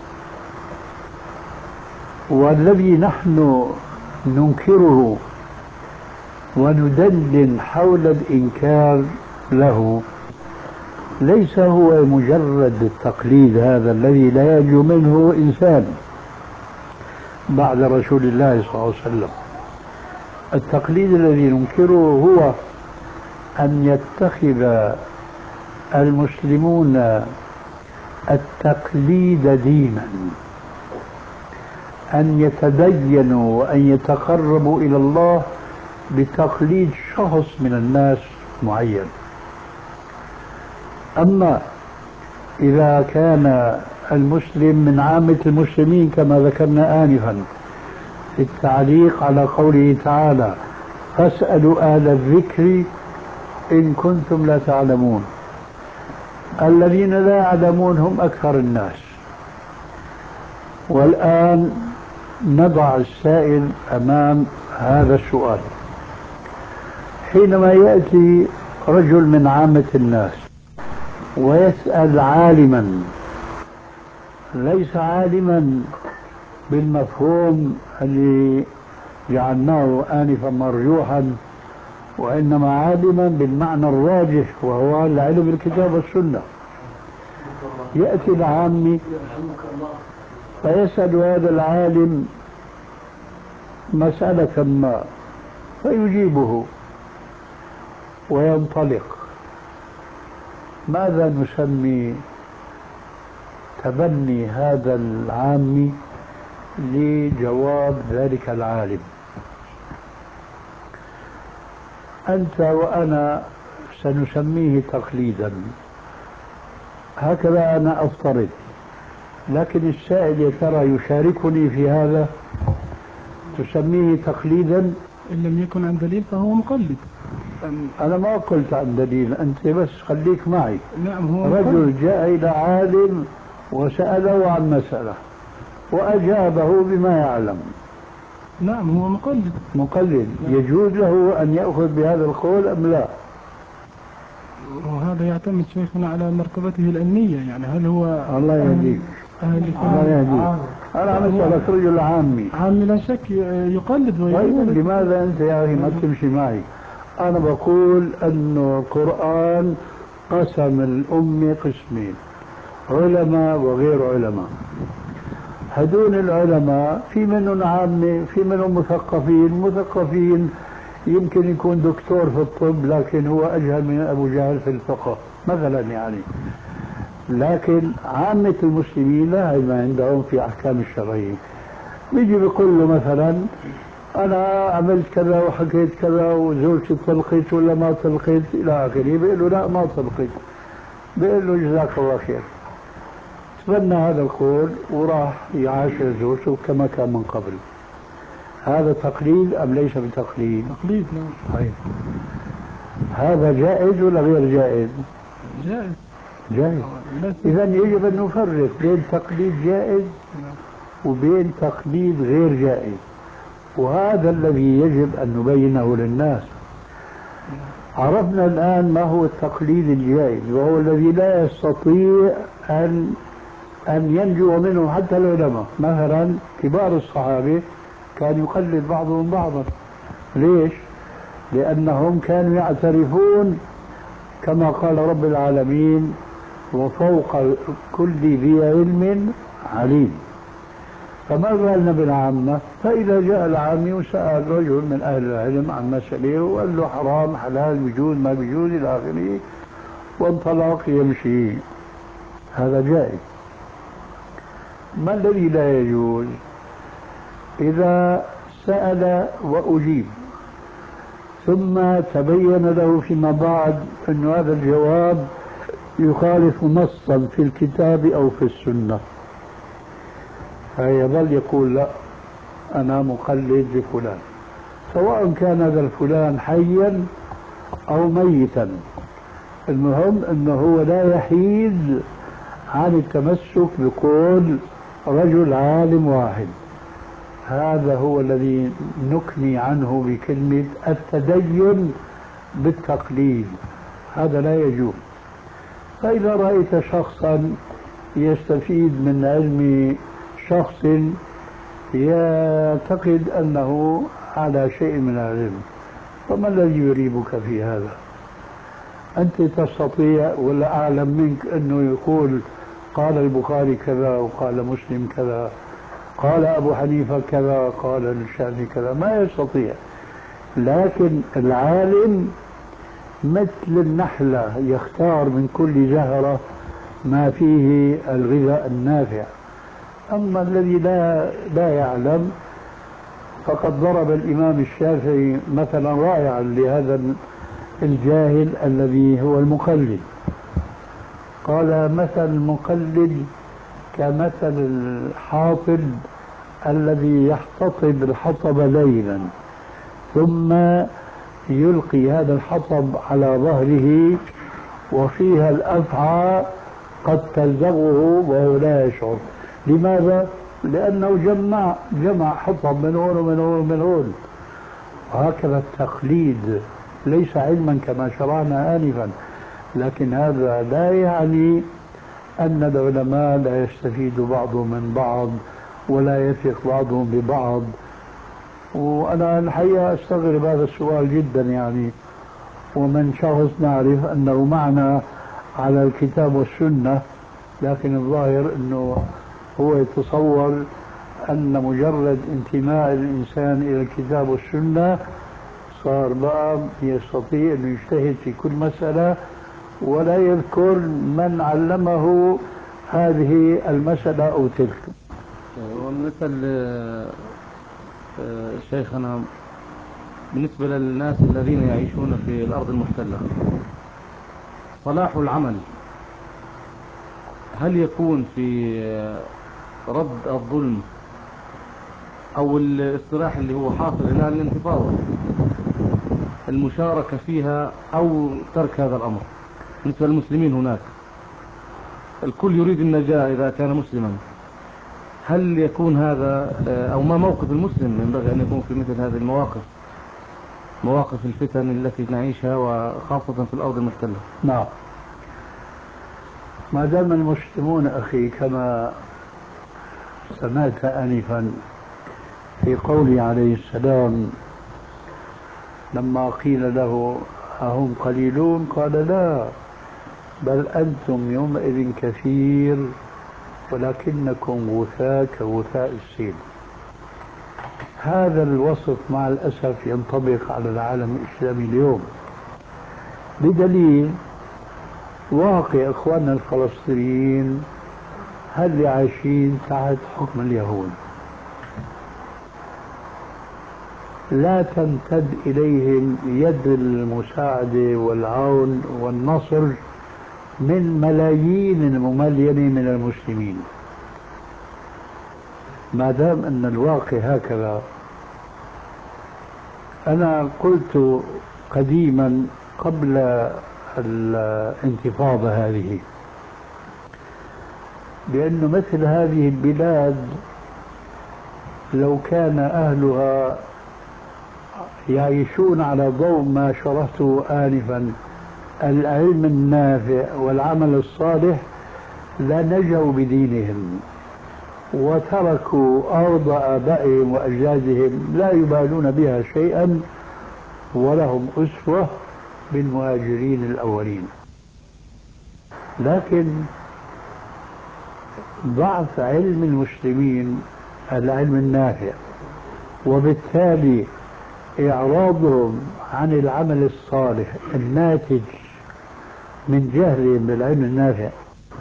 والذي نحن ننكره وندندن حول الإنكار له ليس هو مجرد التقليد هذا الذي لا ينجو منه إنسان بعد رسول الله صلى الله عليه وسلم. التقليد الذي ننكره هو أن يتخذ المسلمون التقليد دينا، أن يتدينوا وأن يتقربوا إلى الله بتقليد شخص من الناس معين. أما إذا كان المسلم من عامة المسلمين كما ذكرنا آنفا في التعليق على قوله تعالى: فاسألوا أهل الذكر إن كنتم لا تعلمون. الذين لا يعلمون هم أكثر الناس، والآن نضع السائل أمام هذا السؤال. حينما يأتي رجل من عامة الناس ويسأل عالما ليس عالما بالمفهوم اللي جعلناه آنفا مرجوحا، وإنما عالما بالمعنى الراجح وهو العلم بالكتاب والسنة، يأتي العامي فيسأل هذا العالم مسألة ما فيجيبه وينطلق. ماذا نسمي تبني هذا العامي لجواب ذلك العالم؟ أنت وأنا سنسميه تقليدا، هكذا أنا أفترض، لكن السائل يا ترى يشاركني في هذا؟ تسميه تقليدا؟ إن لم يكن عن دليل فهو مقلد. أنا ما قلت عن دليل، أنت بس خليك معي. نعم هو رجل مقلد. جاء إلى عالم وسأله عن مسألة وأجابه بما يعلم. نعم هو مقلد. مقلد. يجوز له أن يأخذ بهذا القول أم لا؟ وهذا يعتمد شيخنا على مرتبته العلمية، يعني هل هو الله يهديك. الله يهديك. أنا عم أسألك رجل عامي. عامي لا شك يقلد ويقلد. طيب لماذا أنت يا أخي ما تمشي معي؟ أنا بقول أنه القرآن قسم الأمة قسمين، علماء وغير علماء. هدول العلماء في منهم عامة، في منهم مثقفين. مثقفين يمكن يكون دكتور في الطب لكن هو أجهل من أبو جهل في الفقه مثلا يعني. لكن عامة المسلمين لا علم عندهم في أحكام الشرعية. بيجي بيقول له مثلا أنا عملت كذا وحكيت كذا وزوجتي طلقت ولا ما طلقت إلى آخره، بيقول له لا ما طلقت، بيقول له جزاك الله خير، تبنى هذا القول وراح يعاشر زوجته كما كان من قبل. هذا تقليد أم ليس بتقليد؟ تقليد. نعم. طيب هذا جائز ولا غير جائز؟ جائز. جائز. إذا يجب أن نفرق بين تقليد جائز وبين تقليد غير جائز، وهذا الذي يجب أن نبينه للناس. عرفنا الآن ما هو التقليد الجائز، وهو الذي لا يستطيع أن أن ينجو منه حتى العلماء. مثلا كبار الصحابة كان يقلد بعضهم بعضا. ليش؟ لأنهم كانوا يعترفون كما قال رب العالمين وفوق كل ذي علم عليم. فما بالنا بالعامة؟ فإذا جاء العامي وسأل رجل من أهل العلم عن مسألة وقال له حرام حلال بيجوز ما بيجوز إلى آخره وانطلق يمشي، هذا جائز. ما الذي لا يجوز؟ إذا سأل وأجيب ثم تبين له فيما بعد أن هذا الجواب يخالف نصا في الكتاب أو في السنة، فيظل يقول لا أنا مقلد لفلان، سواء كان هذا الفلان حيا أو ميتا. المهم أنه هو لا يحيد عن التمسك بقول رجل عالم واحد. هذا هو الذي نكني عنه بكلمة التدين بالتقليد، هذا لا يجوز. فإذا رأيت شخصا يستفيد من علم شخص يعتقد أنه على شيء من العلم، فما الذي يريبك في هذا؟ أنت تستطيع ولا أعلم منك أنه يقول قال البخاري كذا وقال مسلم كذا، قال أبو حنيفة كذا قال الشافعي كذا؟ ما يستطيع. لكن العالم مثل النحلة يختار من كل زهرة ما فيه الغذاء النافع. أما الذي لا لا يعلم فقد ضرب الإمام الشافعي مثلا رائعا لهذا الجاهل الذي هو المقلد. قال مثل المقلد كمثل الحاطب الذي يحتطب الحطب ليلا ثم يلقي هذا الحطب على ظهره وفيها الأفعى قد تلزغه وهو لا يشعر. لماذا؟ لأنه جمع جمع حطب من هون ومن هون ومن هون. وهكذا التقليد ليس علما كما شرعنا آنفا، لكن هذا لا يعني أن العلماء لا يستفيد بعضهم من بعض ولا يثق بعضهم ببعض. وأنا الحقيقة أستغرب هذا السؤال جدا، يعني ومن شخص نعرف أنه معنا على الكتاب والسنة، لكن الظاهر أنه هو يتصور أن مجرد انتماء الإنسان إلى الكتاب والسنة صار بقى يستطيع أن يجتهد في كل مسألة ولا يذكر من علمه هذه المسألة أو تلك. ومثل شيخنا بالنسبة للناس الذين يعيشون في الأرض المحتلة، صلاح العمل هل يكون في رد الظلم أو الاصطلاح اللي هو حاصل إلى الانتفاضة، المشاركة فيها أو ترك هذا الأمر؟ بالنسبة للمسلمين هناك الكل يريد النجاة إذا كان مسلما، هل يكون هذا أو ما موقف المسلم ينبغي أن يكون في مثل هذه المواقف، مواقف الفتن التي نعيشها وخاصة في الأرض المحتلة؟ نعم، ما دام المسلمون أخي كما سمعت آنفا في قوله عليه السلام لما قيل له أهم قليلون قال لا بل أنتم يومئذ كثير ولكنكم غثاء كغثاء السيل. هذا الوصف مع الأسف ينطبق على العالم الإسلامي اليوم، بدليل واقع إخواننا الفلسطينيين هل عايشين تحت حكم اليهود، لا تمتد إليهم يد المساعدة والعون والنصر من ملايين المملينة من المسلمين. ما دام أن الواقع هكذا، أنا قلت قديما قبل الانتفاضة هذه بأن مثل هذه البلاد لو كان أهلها يعيشون على ضوء ما شرحته آنفا العلم النافع والعمل الصالح لنجوا بدينهم وتركوا أرض آبائهم وأجدادهم لا يبالون بها شيئا ولهم أسوة بالمهاجرين الأولين. لكن ضعف علم المسلمين العلم النافع وبالتالي إعراضهم عن العمل الصالح الناتج من جهلهم بالعلم النافع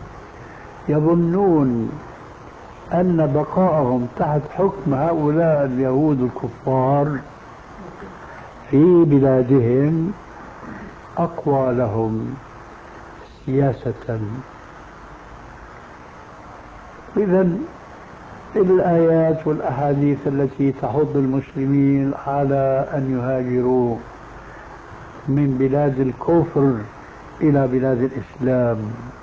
يظنون أن بقاءهم تحت حكم هؤلاء اليهود الكفار في بلادهم أقوى لهم سياسة. إذن الآيات والأحاديث التي تحض المسلمين على أن يهاجروا من بلاد الكفر إلى بلاد الإسلام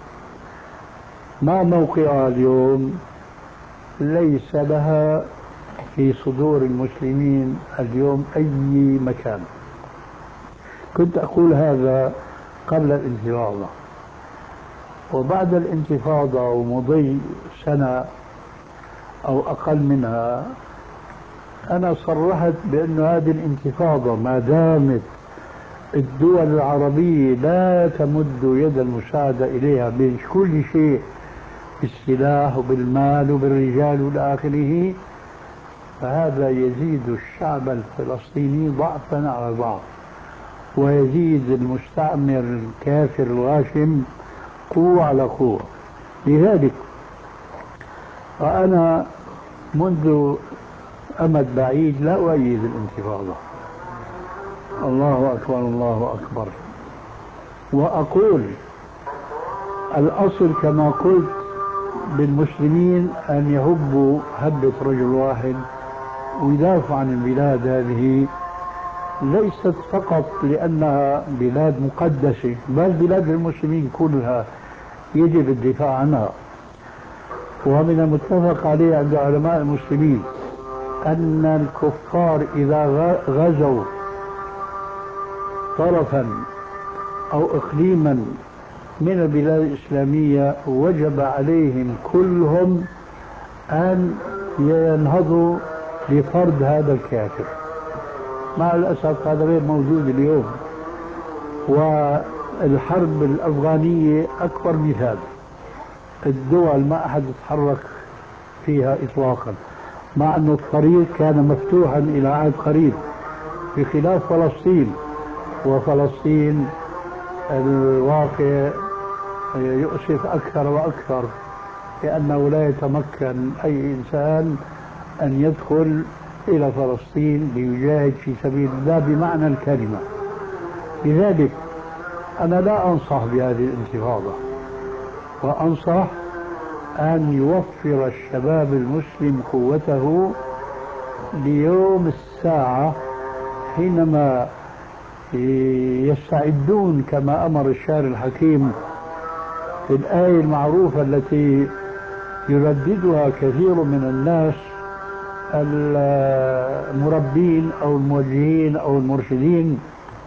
ما موقعها اليوم؟ ليس لها في صدور المسلمين اليوم أي مكان. كنت أقول هذا قبل الانتفاضة، وبعد الانتفاضة ومضي سنة أو أقل منها أنا صرحت بأن هذه الانتفاضة ما دامت الدول العربية لا تمد يد المساعدة إليها بكل شيء بالسلاح وبالمال وبالرجال والى آخره، فهذا يزيد الشعب الفلسطيني ضعفا على ضعف ويزيد المستعمر الكافر الغاشم قوة على قوة. لذلك وأنا منذ أمد بعيد لا أؤيد الانتفاضة، الله أكبر الله أكبر، وأقول الأصل كما قلت بالمسلمين أن يهبوا هبة رجل واحد ويدافعوا عن البلاد هذه، ليست فقط لأنها بلاد مقدسة بل بلاد المسلمين كلها يجب الدفاع عنها. ومن المتفق عليه عند علماء المسلمين أن الكفار إذا غزوا طرفا أو إقليما من البلاد الإسلامية وجب عليهم كلهم أن ينهضوا لفرض هذا الكافر. مع الأسف هذا غير موجود اليوم، والحرب الأفغانية أكبر مثال. الدول ما أحد يتحرك فيها إطلاقا، مع أن الطريق كان مفتوحا إلى عهد قريب، بخلاف فلسطين. وفلسطين الواقع يؤسف أكثر وأكثر، لأنه لا يتمكن أي إنسان أن يدخل إلى فلسطين ليجاهد في سبيل الله بمعنى الكلمة. لذلك أنا لا أنصح بهذه الانتفاضة، وأنصح أن يوفر الشباب المسلم قوته ليوم الساعة حينما يستعدون كما أمر الشاعر الحكيم في الآية المعروفة التي يرددها كثير من الناس المربين أو الموجهين أو المرشدين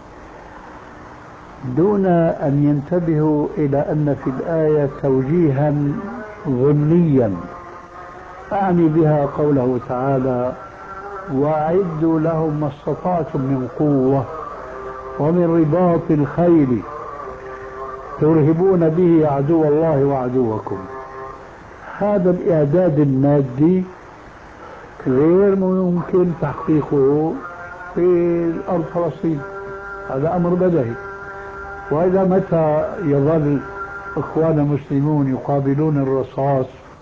دون أن ينتبهوا إلى أن في الآية توجيها ضمنيا، أعني بها قوله تعالى: وأعدوا لهم ما استطعتم من قوة ومن رباط الخيل ترهبون به عدو الله وعدوكم. هذا الإعداد المادي غير ممكن تحقيقه في الأرض فلسطين، هذا أمر بديهي. وإذا متى يظل إخوان المسلمون يقابلون الرصاص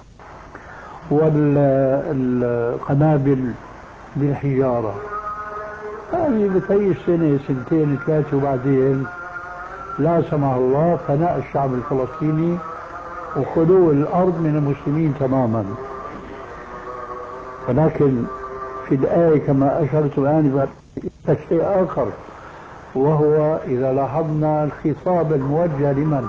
والقنابل بالحجارة؟ هذه بتعيش سنة سنتين ثلاثة وبعدين لا سمح الله فناء الشعب الفلسطيني وخلو الأرض من المسلمين تماما. ولكن في الآية كما أشرت آنفا شيء آخر، وهو إذا لاحظنا الخطاب الموجه لمن؟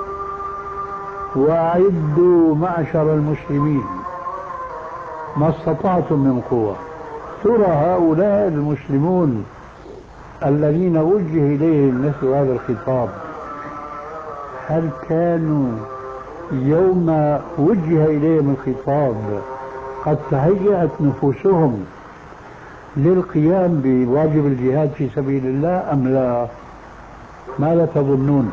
وأعدوا معشر المسلمين ما استطعتم من قوة. ترى هؤلاء المسلمون الذين وجه إليهم مثل هذا الخطاب هل كانوا يوم وجه إليهم الخطاب قد تهيأت نفوسهم للقيام بواجب الجهاد في سبيل الله أم لا؟ ماذا تظنون؟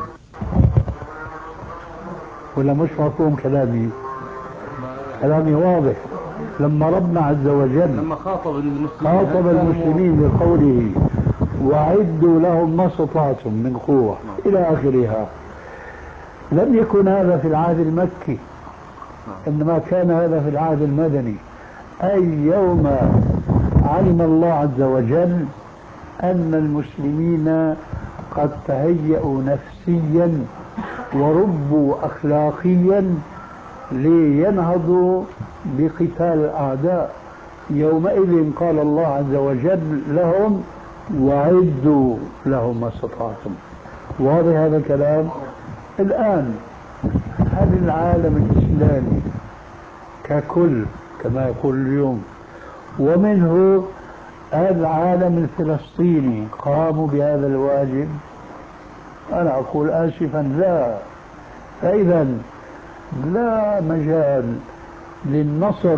ولا مش مفهوم كلامي؟ كلامي واضح. لما ربنا عز وجل لما خاطب المسلمين, خاطب المسلمين بقوله وأعدوا لهم ما استطعتم من قوة إلى آخرها، لم يكن هذا في العهد المكي، إنما كان هذا في العهد المدني، أي يوم علم الله عز وجل أن المسلمين قد تهيأوا نفسيا وربوا أخلاقيا لينهضوا بقتال الأعداء. يومئذ قال الله عز وجل لهم وأعدوا لهم ما استطعتم. واضح هذا الكلام؟ الآن هل العالم الإسلامي ككل كما يقول اليوم ومنه العالم الفلسطيني قاموا بهذا الواجب؟ أنا أقول آسفا لا. فإذا لا مجال للنصر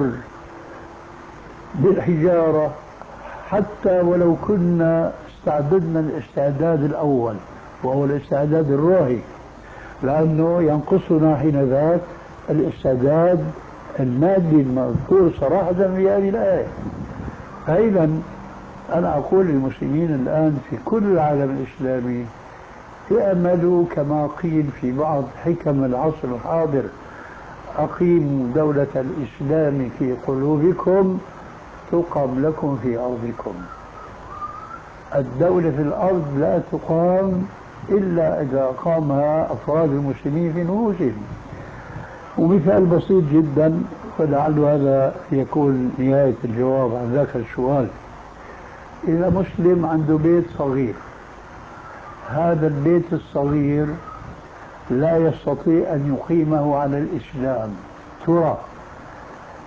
بالحجارة حتى ولو كنا استعددنا الاستعداد الأول وهو الاستعداد الروحي، لأنه ينقصنا حين ذاك الاستعداد المادي المذكور صراحة في هذه الآية. فإذا أنا أقول للمسلمين الآن في كل العالم الإسلامي اعملوا كما قيل في بعض حكم العصر الحاضر: أقيموا دولة الإسلام في قلوبكم تقام لكم في أرضكم. الدولة في الأرض لا تقام إلا إذا قامها أفراد المسلمين في نفوسهم. ومثال بسيط جدا ولعل هذا يكون نهاية الجواب عن ذاك السؤال: إذا مسلم عنده بيت صغير، هذا البيت الصغير لا يستطيع أن يقيمه على الإسلام، ترى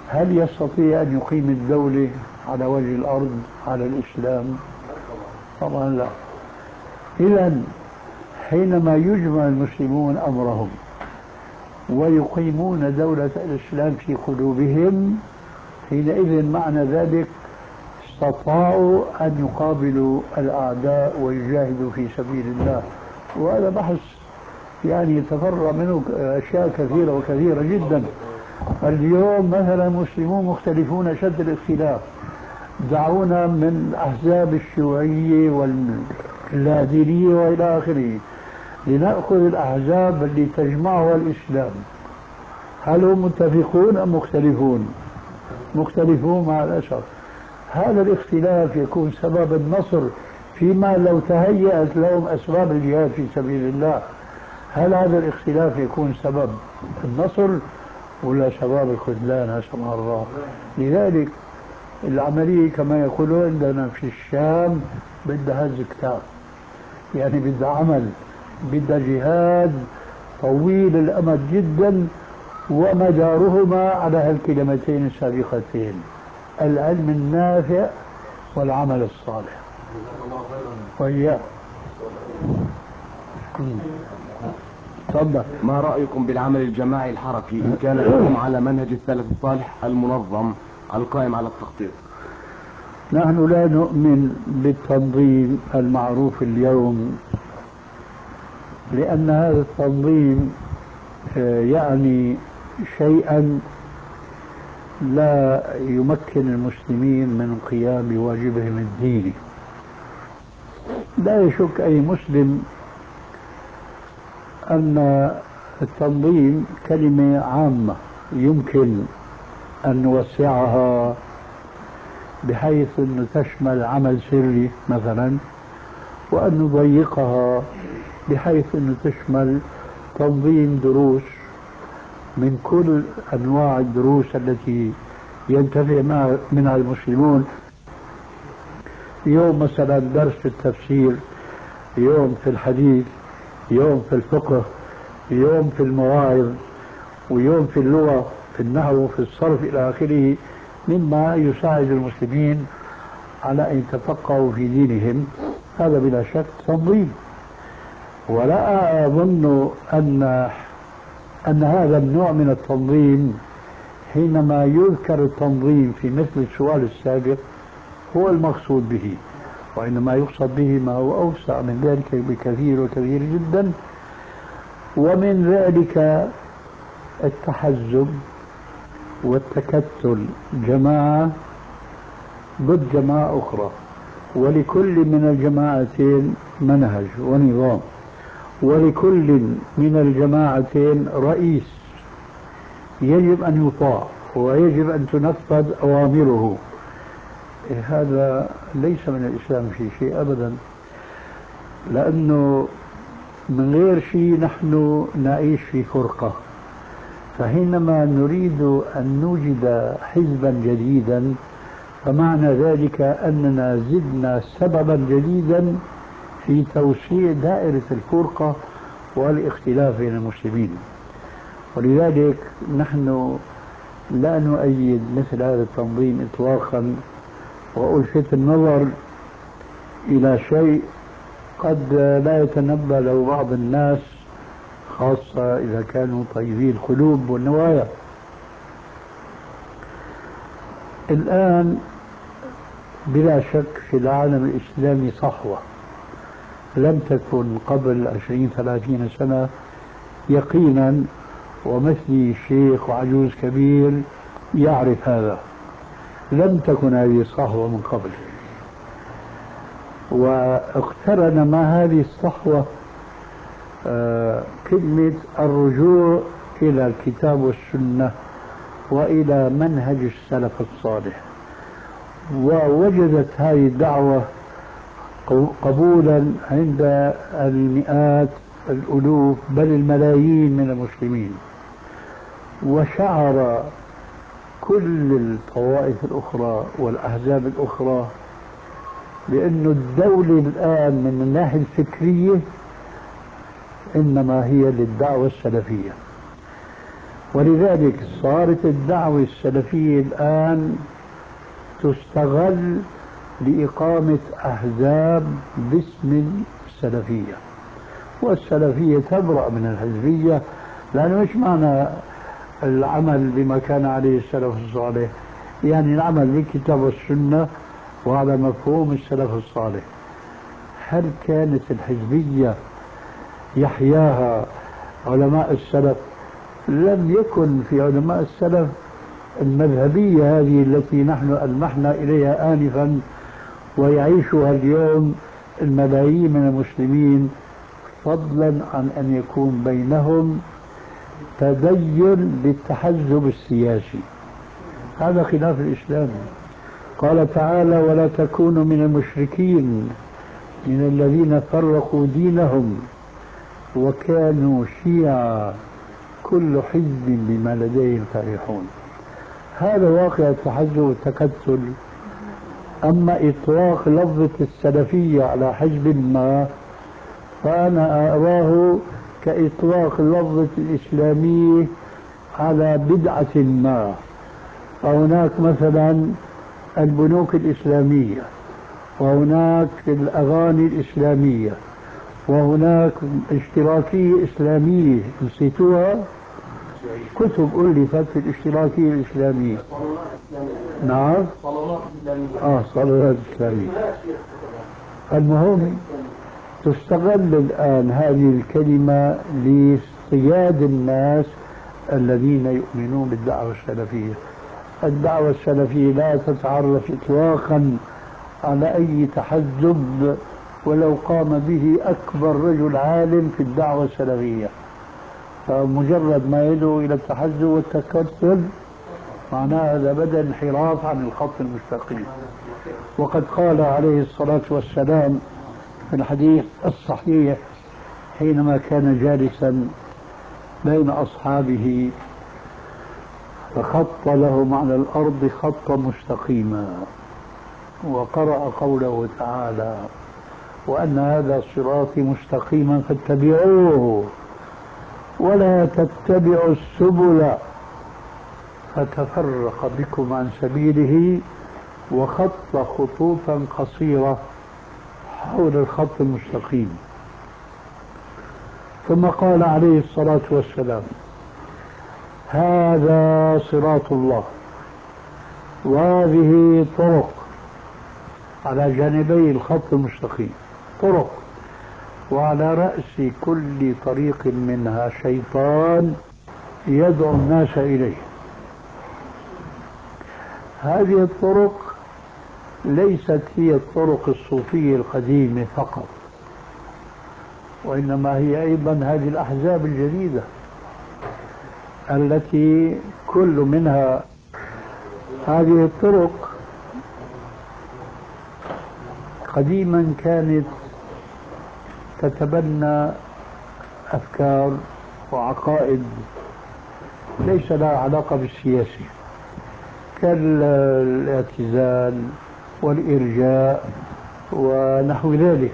هل يستطيع أن يقيم الدولة على وجه الأرض على الإسلام؟ طبعا لا. إذن حينما يجمع المسلمون أمرهم ويقيمون دولة الإسلام في قلوبهم، حينئذ معنى ذلك استطاعوا أن يقابلوا الأعداء ويجاهدوا في سبيل الله. وهذا بحث يعني يتفرع منه أشياء كثيرة وكثيرة جدا. اليوم مثلا المسلمون مختلفون شد الاختلاف، دعونا من أحزاب الشيوعية واللادينية وإلى آخره لنأخذ الأحزاب اللي تجمعها الإسلام. هل هم متفقون أم مختلفون؟ مختلفون مع الأسف. هذا الاختلاف يكون سبب النصر فيما لو تهيأت لهم أسباب الجهاد في سبيل الله. هل هذا الاختلاف يكون سبب النصر ولا سبب الخذلان؟ سبحان الله. لذلك العملية كما يقولون عندنا في الشام بدها هز كتاب، يعني بدها عمل، بدها جهاد طويل الأمد جدا، ومدارهما على هالكلمتين السابقتين: العلم النافع والعمل الصالح. وإياه تفضل. ما رأيكم بالعمل الجماعي الحركي إن كان يقوم على منهج السلف الصالح المنظم القائم على التخطيط؟ نحن لا نؤمن بالتنظيم المعروف اليوم، لأن هذا التنظيم يعني شيئا لا يمكن المسلمين من قيام بواجبهم الديني. لا يشك أي مسلم أن التنظيم كلمة عامة يمكن أن نوسعها بحيث أن تشمل عمل سري مثلا، وأن نضيقها بحيث أن تشمل تنظيم دروس من كل أنواع الدروس التي ينتفع منها المسلمون. يوم مثلا درس في التفسير، يوم في الحديث، يوم في الفقه، يوم في المواعظ، ويوم في اللغة، في النحو، في الصرف إلى آخره، مما يساعد المسلمين على أن يتفقهوا في دينهم. هذا بلا شك تنظيم. ولا أظن أن أن هذا النوع من التنظيم حينما يذكر التنظيم في مثل السؤال السابق هو المقصود به، وإنما يقصد به ما هو أوسع من ذلك بكثير وكثير جدا. ومن ذلك التحزب والتكتل، جماعة ضد جماعة أخرى، ولكل من الجماعتين منهج ونظام، ولكل من الجماعتين رئيس يجب أن يطاع ويجب أن تنفذ أوامره. هذا ليس من الإسلام في شيء أبدا، لأنه من غير شيء نحن نعيش في فرقة. فحينما نريد أن نوجد حزبا جديدا فمعنى ذلك أننا زدنا سببا جديدا في توسيع دائرة الفرقة والاختلاف بين المسلمين. ولذلك نحن لا نؤيد مثل هذا التنظيم إطلاقا. وألفت النظر إلى شيء قد لا يتنبأ له بعض الناس، خاصة إذا كانوا طيبي القلوب والنوايا. الآن بلا شك في العالم الإسلامي صحوة لم تكن قبل عشرين ثلاثين سنة يقينا، ومثلي شيخ وعجوز كبير يعرف هذا. لم تكن هذه الصحوة من قبل، واقترن مع هذه الصحوة آه كلمة الرجوع إلى الكتاب والسنة وإلى منهج السلف الصالح. ووجدت هذه الدعوة قبولا عند المئات الألوف بل الملايين من المسلمين. وشعر كل الطوائف الأخرى والأحزاب الأخرى بأن الدولة الآن من الناحية الفكرية إنما هي للدعوة السلفية. ولذلك صارت الدعوة السلفية الآن تستغل لإقامة أحزاب باسم السلفية، والسلفية تبرأ من الحزبية، لأنه مش معنى العمل بما كان عليه السلف الصالح، يعني العمل بالكتاب والسنة وعلى مفهوم السلف الصالح. هل كانت الحزبية يحياها علماء السلف؟ لم يكن في علماء السلف المذهبية هذه التي نحن ألمحنا إليها آنفا ويعيشها اليوم الملايين من المسلمين، فضلا عن أن يكون بينهم تدين بالتحزب السياسي. هذا خلاف الإسلام. قال تعالى: ولا تكونوا من المشركين من الذين فرقوا دينهم وكانوا شيعا كل حزب بما لديهم فرحون. هذا واقع التحزب والتكتل. أما إطلاق لفظة السلفية على حزب ما فأنا أراه كإطلاق لفظة الإسلامية على بدعة ما. فهناك مثلا البنوك الإسلامية، وهناك الأغاني الإسلامية، وهناك اشتراكية إسلامية نسيتوها؟ كتب ألفت في الاشتراكية الإسلامية. نعم، آه صلوات إسلامية. المهم تستغل الآن هذه الكلمة لاصطياد الناس الذين يؤمنون بالدعوة السلفية. الدعوة السلفية لا تتعرف إطلاقا على أي تحزب ولو قام به أكبر رجل عالم في الدعوة السلفية، فمجرد ما يدعو إلى التحزب والتكتل معناه هذا بدأ انحراف عن الخط المستقيم. وقد قال عليه الصلاة والسلام في الحديث الصحيح حينما كان جالسا بين أصحابه فخط لهم على الأرض خطا مستقيما وقرأ قوله تعالى: وأن هذا صراطي مستقيما فاتبعوه ولا تتبعوا السبل فتفرق بكم عن سبيله، وخط خطوطا قصيرة حول الخط المستقيم. ثم قال عليه الصلاة والسلام: هذا صراط الله وهذه طرق على جانبي الخط المستقيم، طرق، وعلى رأس كل طريق منها شيطان يدعو الناس إليه. هذه الطرق ليست هي الطرق الصوفية القديمة فقط، وإنما هي أيضا هذه الأحزاب الجديدة التي كل منها هذه الطرق قديما كانت تتبنى أفكار وعقائد ليس لها علاقة بالسياسة، كالاعتزال والإرجاء ونحو ذلك.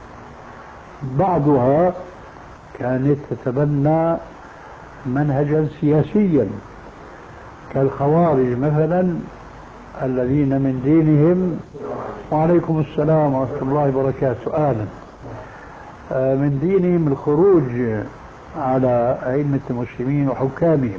بعضها كانت تتبنى منهجا سياسيا كالخوارج مثلا الذين من دينهم، وعليكم السلام ورحمة الله وبركاته، أهلا، من دينهم الخروج على أئمة المسلمين وحكامهم.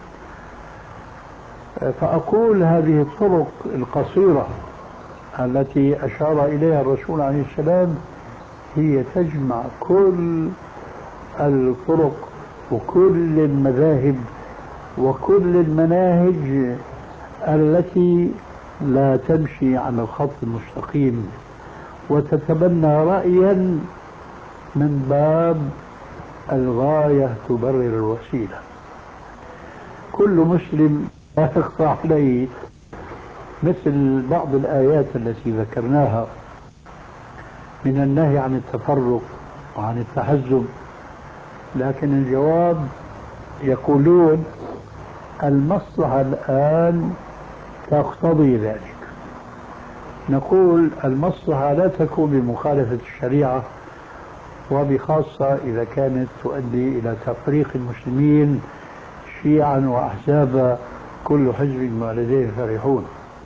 فأقول هذه الطرق القصيرة التي أشار إليها الرسول عليه السلام هي تجمع كل الطرق وكل المذاهب وكل المناهج التي لا تمشي على الخط المستقيم وتتبنى رأيا من باب الغاية تبرر الوسيلة. كل مسلم لا يخفى عليه مثل بعض الآيات التي ذكرناها من النهي عن التفرق وعن التحزب، لكن الجواب يقولون المصلحة الآن تقتضي ذلك. نقول المصلحة لا تكون بمخالفة الشريعة، وبخاصة إذا كانت تؤدي إلى تفريق المسلمين، شيعا وأحزابا كل حزب ما لديه فرحون.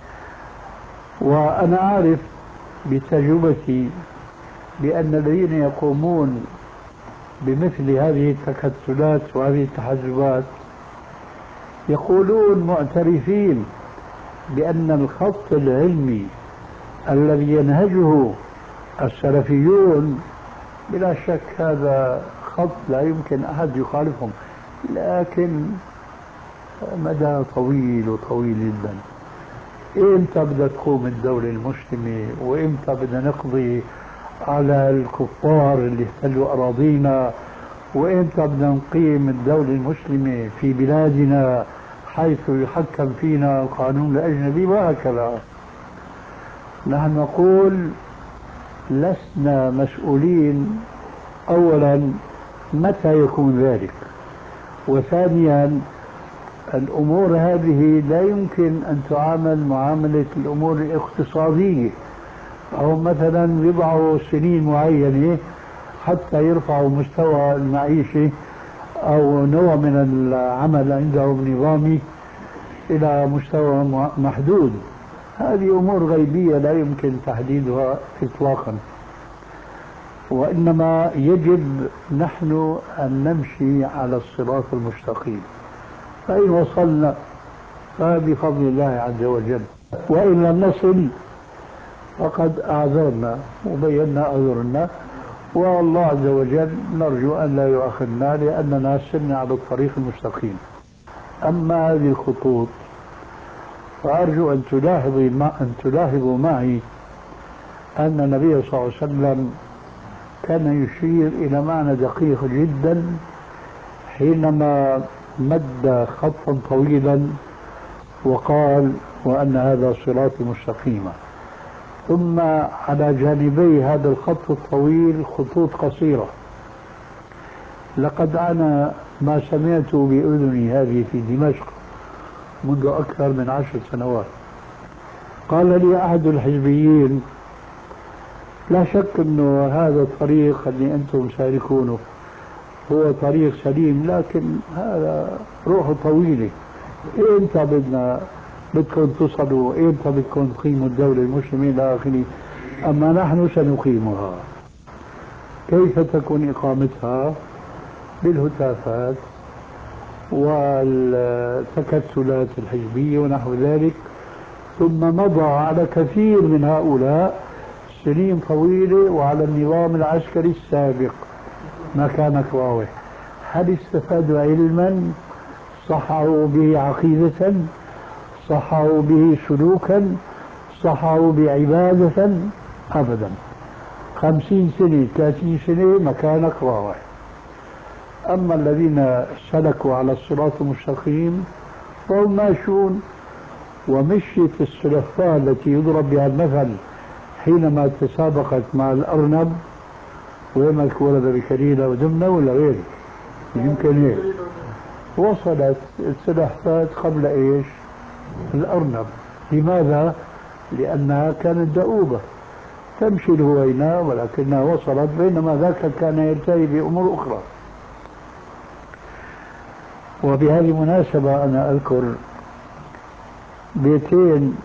وأنا أعرف بتجربتي بأن الذين يقومون بمثل هذه التكتلات وهذه التحزبات يقولون معترفين بأن الخط العلمي الذي ينهجه السلفيون بلا شك هذا خط لا يمكن أحد يخالفهم، لكن مدى طويل وطويل جدا. إمتى بدها تقوم الدولة المسلمة؟ وإمتى بدنا نقضي على الكفار اللي احتلوا أراضينا؟ وإمتى بدنا نقيم الدولة المسلمة في بلادنا حيث يحكم فينا القانون الأجنبي؟ وهكذا. نحن نقول لسنا مسؤولين أولا متى يكون ذلك، وثانيا الأمور هذه لا يمكن أن تعامل معاملة الأمور الاقتصادية، أو مثلا يضعوا سنين معينة حتى يرفعوا مستوى المعيشة أو نوع من العمل عندهم نظامي إلى مستوى محدود. هذه أمور غيبية لا يمكن تحديدها إطلاقا، وإنما يجب نحن أن نمشي على الصراط المستقيم، فإن وصلنا فبفضل الله عز وجل، وإن لم نصل فقد أعذرنا وبينا أعذرنا، والله عز وجل نرجو أن لا يؤاخذنا لأننا سرنا على الطريق المستقيم. أما هذه الخطوط فأرجو أن تلاحظوا أن تلاحظوا معي أن النبي صلى الله عليه وسلم كان يشير إلى معنى دقيق جدا حينما مد خطا طويلا وقال وأن هذا صراطي مستقيما، ثم على جانبي هذا الخط الطويل خطوط قصيرة. لقد أنا ما سمعت بأذني هذه في دمشق منذ أكثر من عشر سنوات. قال لي أحد الحزبيين لا شك أنه هذا الطريق اللي أنتم سالكونه هو طريق سليم، لكن هذا روحه طويلة، إمتى بدنا بدكم تصلوا؟ إمتى بدكم تقيموا الدولة المسلمة إلى آخره؟ أما نحن سنقيمها. كيف تكون إقامتها؟ بالهتافات والتكتلات الحزبية ونحو ذلك. ثم مضى على كثير من هؤلاء سنين طويلة وعلى النظام العسكري السابق ما كانت واضح. هل استفادوا علما صحوا به عقيدة، صحوا به سلوكا، صحوا بعبادة؟ أبدا. خمسين سنة ثلاثين سنة مكانك واضح. أما الذين سلكوا على الصراط المستقيم فهم ماشون، ومشيت السلفاء التي يضرب بها المثل حينما تسابقت مع الأرنب ويملك ولد بكليلة ودمنة ولا غير يمكن هيك، وصلت السلحفاة قبل إيش؟ الأرنب. لماذا؟ لأنها كانت دؤوبة تمشي الهوينة ولكنها وصلت، بينما ذاك كان يلتهي بأمور أخرى. وبهذه المناسبة أنا أذكر بيتين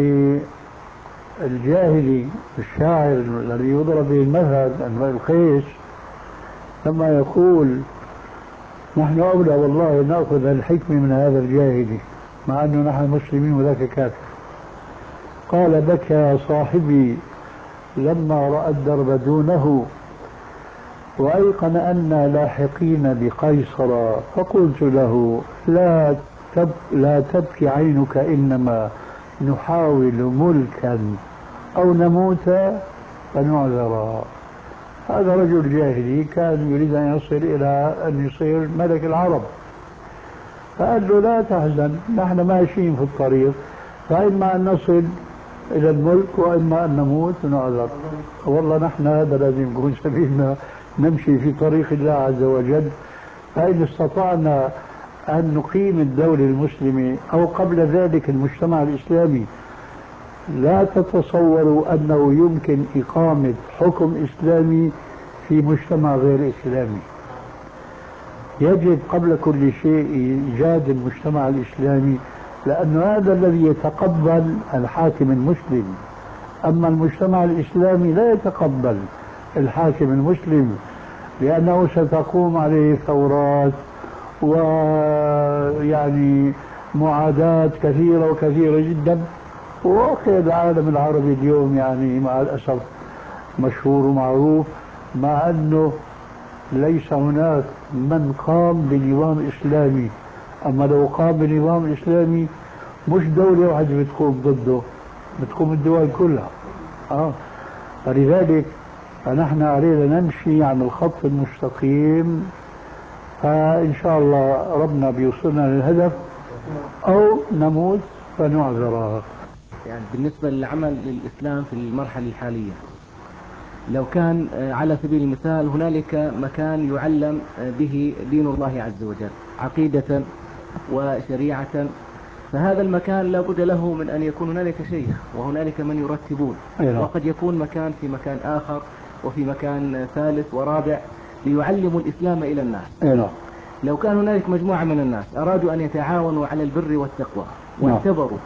للجاهلي الشاعر الذي يضرب به المثل أنور القيس لما يقول نحن أولى والله نأخذ الحكمة من هذا الجاهلي مع أنه نحن مسلمين وذاك كافر. قال بكى صاحبي لما رأى الدرب دونه وأيقن أننا لاحقين بقيصر، فقلت له لا تب لا تبكي عينك، إنما نحاول ملكا أو نموت فنعذر. هذا رجل جاهلي كان يريد أن يصل إلى أن يصير ملك العرب، فقال له لا تحزن، نحن ماشيين في الطريق، فإما أن نصل إلى الملك وإما أن نموت ونعذر. والله نحن هذا لازم يكون سبيلنا، نمشي في طريق الله عز وجل. فإن استطعنا أن نقيم الدولة المسلمة أو قبل ذلك المجتمع الإسلامي، لا تتصوروا أنه يمكن إقامة حكم إسلامي في مجتمع غير إسلامي. يجب قبل كل شيء إيجاد المجتمع الإسلامي، لأن هذا الذي يتقبل الحاكم المسلم. أما المجتمع الإسلامي لا يتقبل الحاكم المسلم، لأنه ستقوم عليه ثورات ويعني معاداة كثيرة وكثيرة جدا. وواقع العالم العربي اليوم يعني مع الأسف مشهور ومعروف، مع أنه ليس هناك من قام بنظام إسلامي. أما لو قام بنظام إسلامي مش دولة واحدة بتقوم ضده، بتقوم الدول كلها. آه. فلذلك فنحن علينا نمشي عن الخط المستقيم، فإن شاء الله ربنا بيوصلنا للهدف، أو نموت فنعذر. يعني بالنسبة للعمل للإسلام في المرحلة الحالية، لو كان على سبيل المثال هنالك مكان يعلم به دين الله عز وجل عقيدة وشريعة، فهذا المكان لا بد له من أن يكون هنالك شيخ وهنالك من يرتبون، وقد يكون مكان في مكان آخر وفي مكان ثالث ورابع ليعلموا الإسلام إلى الناس. لو كان هنالك مجموعة من الناس أرادوا أن يتعاونوا على البر والتقوى واعتبروا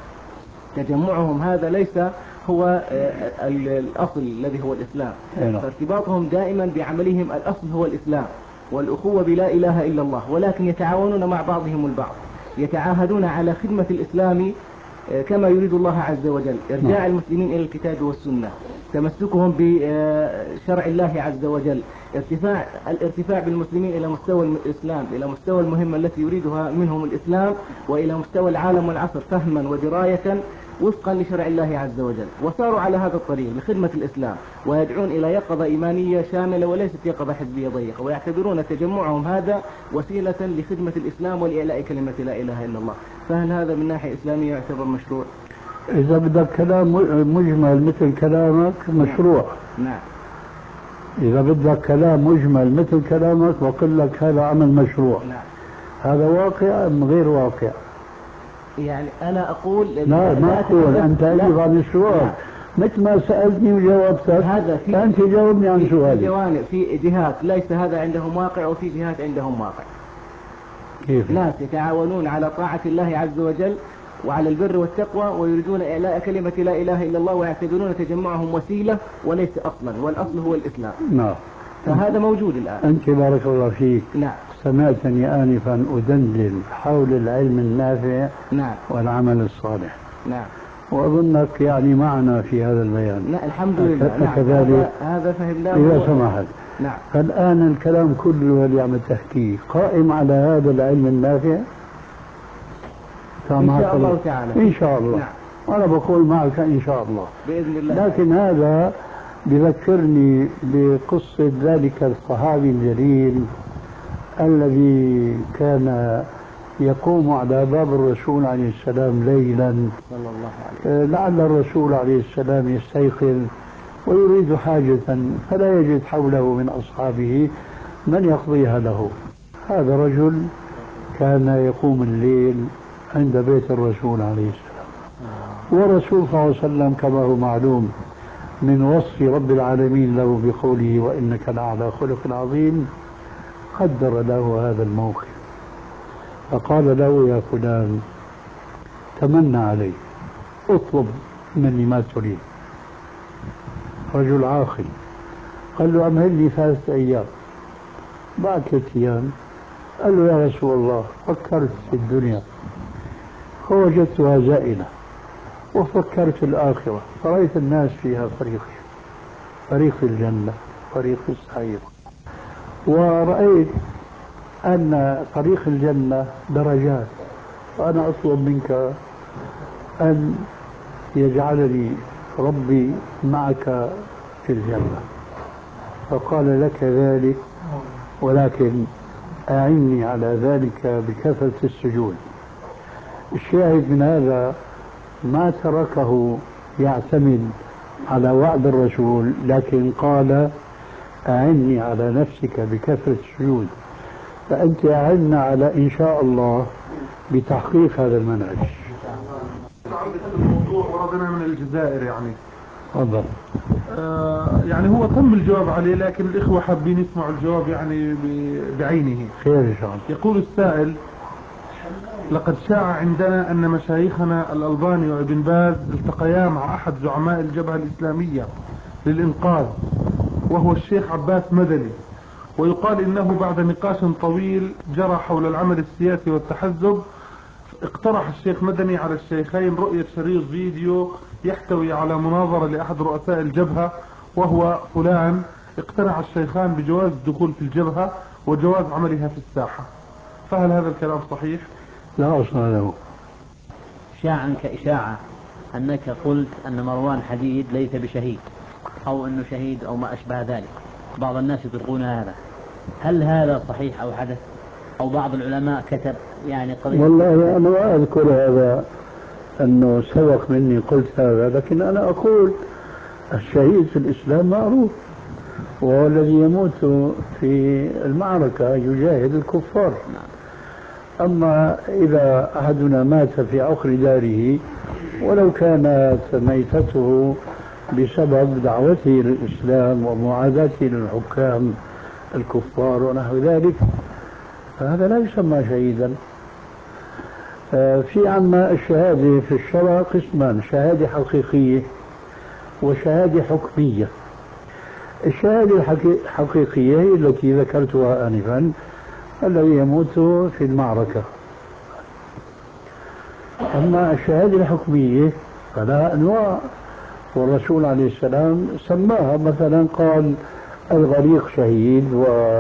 تجمعهم هذا ليس هو الأصل الذي هو الإسلام، فارتباطهم دائما بعملهم الأصل هو الإسلام والأخوة بلا إله إلا الله، ولكن يتعاونون مع بعضهم البعض، يتعاهدون على خدمة الإسلام كما يريد الله عز وجل، إرجاع المسلمين إلى الكتاب والسنة، تمسكهم بشرع الله عز وجل، ارتفاع الارتفاع بالمسلمين إلى مستوى الإسلام، إلى مستوى المهمة التي يريدها منهم الإسلام، وإلى مستوى العالم والعصر فهما ودراية وفقا لشرع الله عز وجل. وصاروا على هذا الطريق لخدمة الإسلام ويدعون إلى يقظة إيمانية شاملة وليست يقظة حزبية ضيقة، ويعتبرون تجمعهم هذا وسيلة لخدمة الإسلام ولإعلاء كلمة لا إله إلا الله. فهل هذا من ناحية إسلامية يعتبر مشروع؟ إذا بدك كلام مجمل مثل كلامك مشروع. نعم. إذا بدك كلام مجمل مثل كلامك بقول لك هذا عمل مشروع. نعم. هذا واقع أم غير واقع؟ يعني أنا أقول لا ما أقول، أنت أجيب عن السؤال مثل ما سألتني وجاوبتك، هذا في أنت جاوبني عن سؤالي. في جوانب، في جهات ليس هذا عندهم واقع وفي جهات عندهم واقع. كيف؟ ناس يتعاونون على طاعة الله عز وجل وعلى البر والتقوى ويريدون إعلاء كلمة لا إله إلا الله، ويعتبرون تجمعهم وسيلة وليس أصلا، والأصل هو الإسلام. نعم. فهذا موجود الآن. أنت بارك الله فيك. نعم. سمعتني آنفا أدندن حول العلم النافع. نعم. والعمل الصالح. نعم. وأظنك يعني معنا في هذا البيان. نعم الحمد لله. نعم. كذلك هذا فهمناه. إذا سمحت. نعم. فالآن الكلام كله اللي عم تحكيه قائم على هذا العلم النافع؟ إن شاء الله تعالى. إن شاء الله. نعم. وأنا بقول معك إن شاء الله. بإذن الله. لكن هذا بذكرني بقصة ذلك الصحابي الجليل الذي كان يقوم على باب الرسول عليه السلام ليلا صلى الله عليه وسلم، لعل الرسول عليه السلام يستيقظ ويريد حاجة فلا يجد حوله من أصحابه من يقضيها له. هذا رجل كان يقوم الليل عند بيت الرسول عليه السلام، والرسول صلى الله عليه وسلم كما هو معلوم من وصف رب العالمين له بقوله وإنك لعلى خلق عظيم قدر له هذا الموقف، فقال له يا فلان تمنى علي، اطلب مني ما تريد. رجل عاقل قال له أمهلني ثلاثة أيام. بعد ثلاثة أيام قال له يا رسول الله فكرت في الدنيا فوجدتها زائلة، وفكرت في الآخرة فرأيت الناس فيها فريقين، فريق الجنة فريق السعير، ورأيت أن طريق الجنة درجات، وأنا أطلب منك أن يجعلني ربي معك في الجنة. فقال لك ذلك ولكن أعني على ذلك بكثرة السجود. الشاهد من هذا ما تركه يعتمد على وعد الرسول، لكن قال أعني على نفسك بكثرة السجود. فأنت أعنا على إن شاء الله بتحقيق هذا المنهج. الموضوع وردنا من الجزائر يعني تفضل. آه يعني هو تم الجواب عليه، لكن الإخوة حابين يسمعوا الجواب يعني بعينه. خير إن شاء الله. يقول السائل: لقد شاع عندنا أن مشايخنا الألباني وابن باز التقيا مع أحد زعماء الجبهة الإسلامية للإنقاذ، وهو الشيخ عباس مدني، ويقال إنه بعد نقاش طويل جرى حول العمل السياسي والتحزب اقترح الشيخ مدني على الشيخين رؤية شريط فيديو يحتوي على مناظرة لأحد رؤساء الجبهة وهو فلان. اقتنع الشيخان بجواز الدخول في الجبهة وجواز عملها في الساحة، فهل هذا الكلام صحيح؟ لا أصل له. شاع عنك إشاعة أنك قلت أن مروان حديد ليس بشهيد أو أنه شهيد أو ما أشبه ذلك، بعض الناس يطلقون هذا، هل هذا صحيح أو حدث أو بعض العلماء كتب يعني قضية؟ والله أنا ما أذكر هذا أنه سبق مني قلت هذا، لكن أنا أقول الشهيد في الإسلام معروف، وهو الذي يموت في المعركة يجاهد الكفار. أما إذا أحدنا مات في عقر داره ولو كانت ميتته بسبب دعوته للإسلام ومعاداته للحكام الكفار ونحو ذلك فهذا لا يسمى شهيدا. في عنا الشهادة في الشرع قسمان: شهادة حقيقية وشهادة حكمية. الشهادة الحقيقية هي التي ذكرتها آنفا، الذي يموت في المعركة. أما الشهادة الحكمية فلا أنواع، والرسول عليه السلام سماها، مثلا قال الغريق شهيد،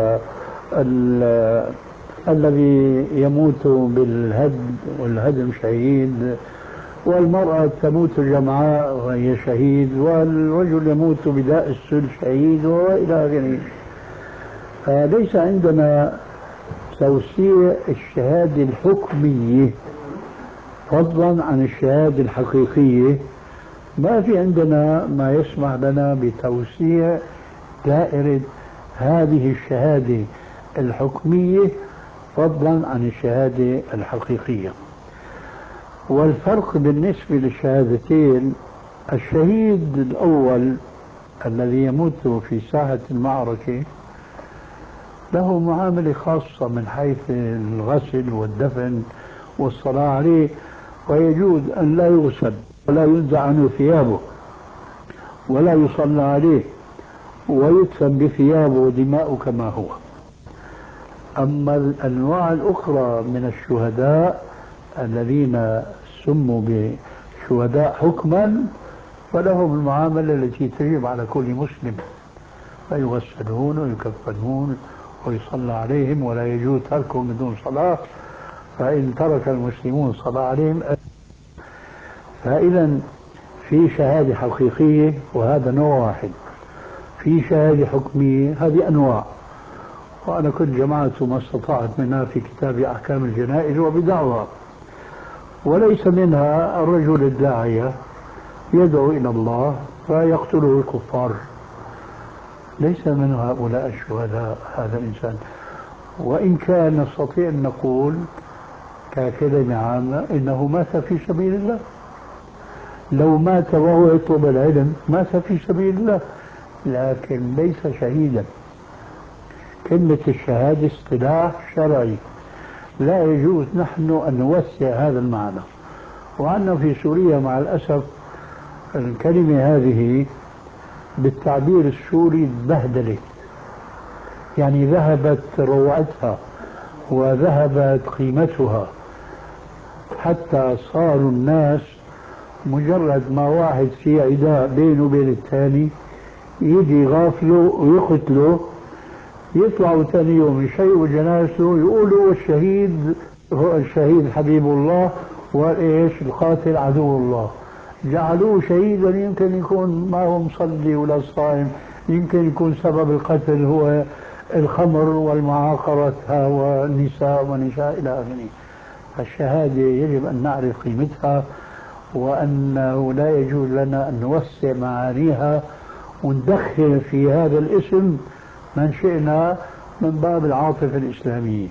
والذي يموت بالهدم والهدم شهيد، والمرأة تموت جمعاء وهي شهيد، والرجل يموت بداء السل شهيد، وإلى آخره. فليس عندنا توسيع الشهادة الحكمية فضلا عن الشهادة الحقيقية. ما في عندنا ما يسمح لنا بتوسيع دائرة هذه الشهادة الحكمية فضلا عن الشهادة الحقيقية. والفرق بالنسبة للشهادتين: الشهيد الأول الذي يموت في ساحة المعركة له معاملة خاصة من حيث الغسل والدفن والصلاة عليه، ويجوز أن لا يغسل ولا ينزع عنه ثيابه ولا يصلى عليه ويدفن بثيابه ودماءه كما هو. أما الأنواع الأخرى من الشهداء الذين سموا بشهداء حكما فلهم المعاملة التي تجب على كل مسلم، فيغسلون ويكفنون ويصلى عليهم، ولا يجوز تركهم بدون صلاة، فإن ترك المسلمون صلاة عليهم. فإذا في شهادة حقيقية وهذا نوع واحد، في شهادة حكمية هذه أنواع، وأنا كنت جمعت ما استطعت منها في كتاب أحكام الجنائز وبدعوها. وليس منها الرجل الداعية يدعو إلى الله فيقتله الكفار، ليس من هؤلاء الشهداء هذا الإنسان. وإن كان نستطيع أن نقول ككلمة عامة إنه مات في سبيل الله، لو مات وهو يطلب العلم مات في سبيل الله، لكن ليس شهيدا. كلمة الشهادة اصطلاح شرعي، لا يجوز نحن أن نوسع هذا المعنى. وعندنا في سوريا مع الأسف الكلمة هذه بالتعبير السوري بهدلت، يعني ذهبت روعتها وذهبت قيمتها، حتى صاروا الناس مجرد ما واحد في عداء بينه وبين الثاني يجي غافله ويقتله، يطلعوا ثاني يوم يشيعوا جنازته يقولوا الشهيد هو الشهيد حبيب الله وايش القاتل عدو الله. جعلوه شهيدا، يمكن يكون ما هو مصلي ولا صائم، يمكن يكون سبب القتل هو الخمر والمعاقرة والنساء ونساء إلى آخره. فالشهادة يجب أن نعرف قيمتها، وأنه لا يجوز لنا أن نوسع معانيها وندخل في هذا الاسم من شئنا من باب العاطفة الإسلامية.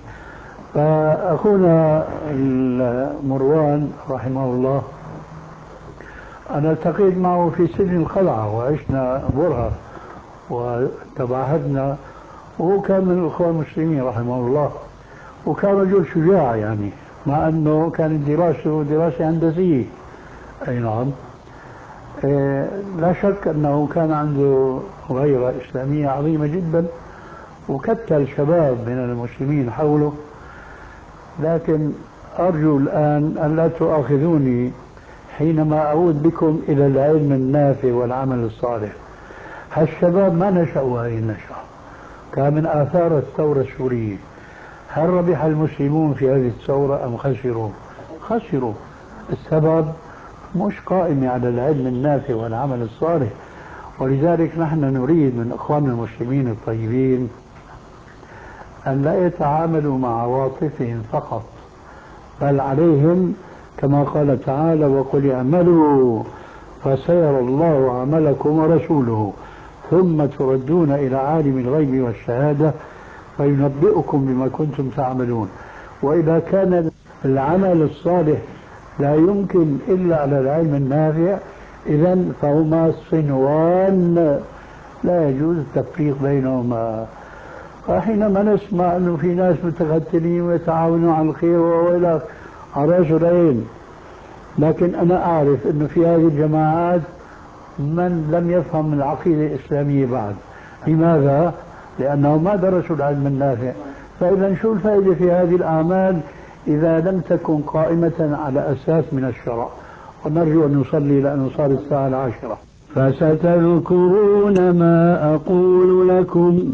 فأخونا مروان رحمه الله أنا التقيت معه في سجن القلعة وعشنا برهة وتباهدنا، وهو كان من الإخوان المسلمين رحمه الله، وكان رجل شجاع يعني، مع أنه كانت دراسته دراسة هندسية. أي نعم. إيه لا شك أنه كان عنده غيرة إسلامية عظيمة جدا، وكتل شباب من المسلمين حوله. لكن أرجو الآن أن لا تؤاخذوني حينما أعود بكم إلى العلم النافع والعمل الصالح. هالشباب ما نشأوا هذه النشأة، كان من آثار الثورة السورية. هل ربح المسلمون في هذه الثورة أم خسروا؟ خسروا. السبب مش قائم على العلم النافع والعمل الصالح. ولذلك نحن نريد من إخواننا المسلمين الطيبين أن لا يتعاملوا مع عواطفهم فقط، بل عليهم كما قال تعالى: وقل اعملوا فسيرى الله عملكم ورسوله ثم تردون إلى عالم الغيب والشهادة فينبئكم بما كنتم تعملون. وإذا كان العمل الصالح لا يمكن إلا على العلم النافع، إذن فهما صنوان لا يجوز التفريق بينهما. فحينما نسمع أنه في ناس متقتلين ويتعاونوا على الخير وإلى على رأس العين، لكن أنا أعرف أنه في هذه الجماعات من لم يفهم العقيدة الإسلامية بعد. لماذا؟ لأنه ما درسوا العلم النافع. فإذا شو الفائدة في هذه الأعمال إذا لم تكن قائمة على أساس من الشرع؟ ونرجو أن نصلي لأنه صار الساعة العاشرة. فستذكرون ما أقول لكم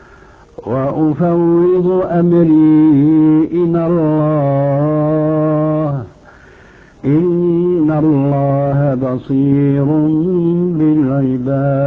وأفوض أمري إلى الله إن الله بصير بالعباد.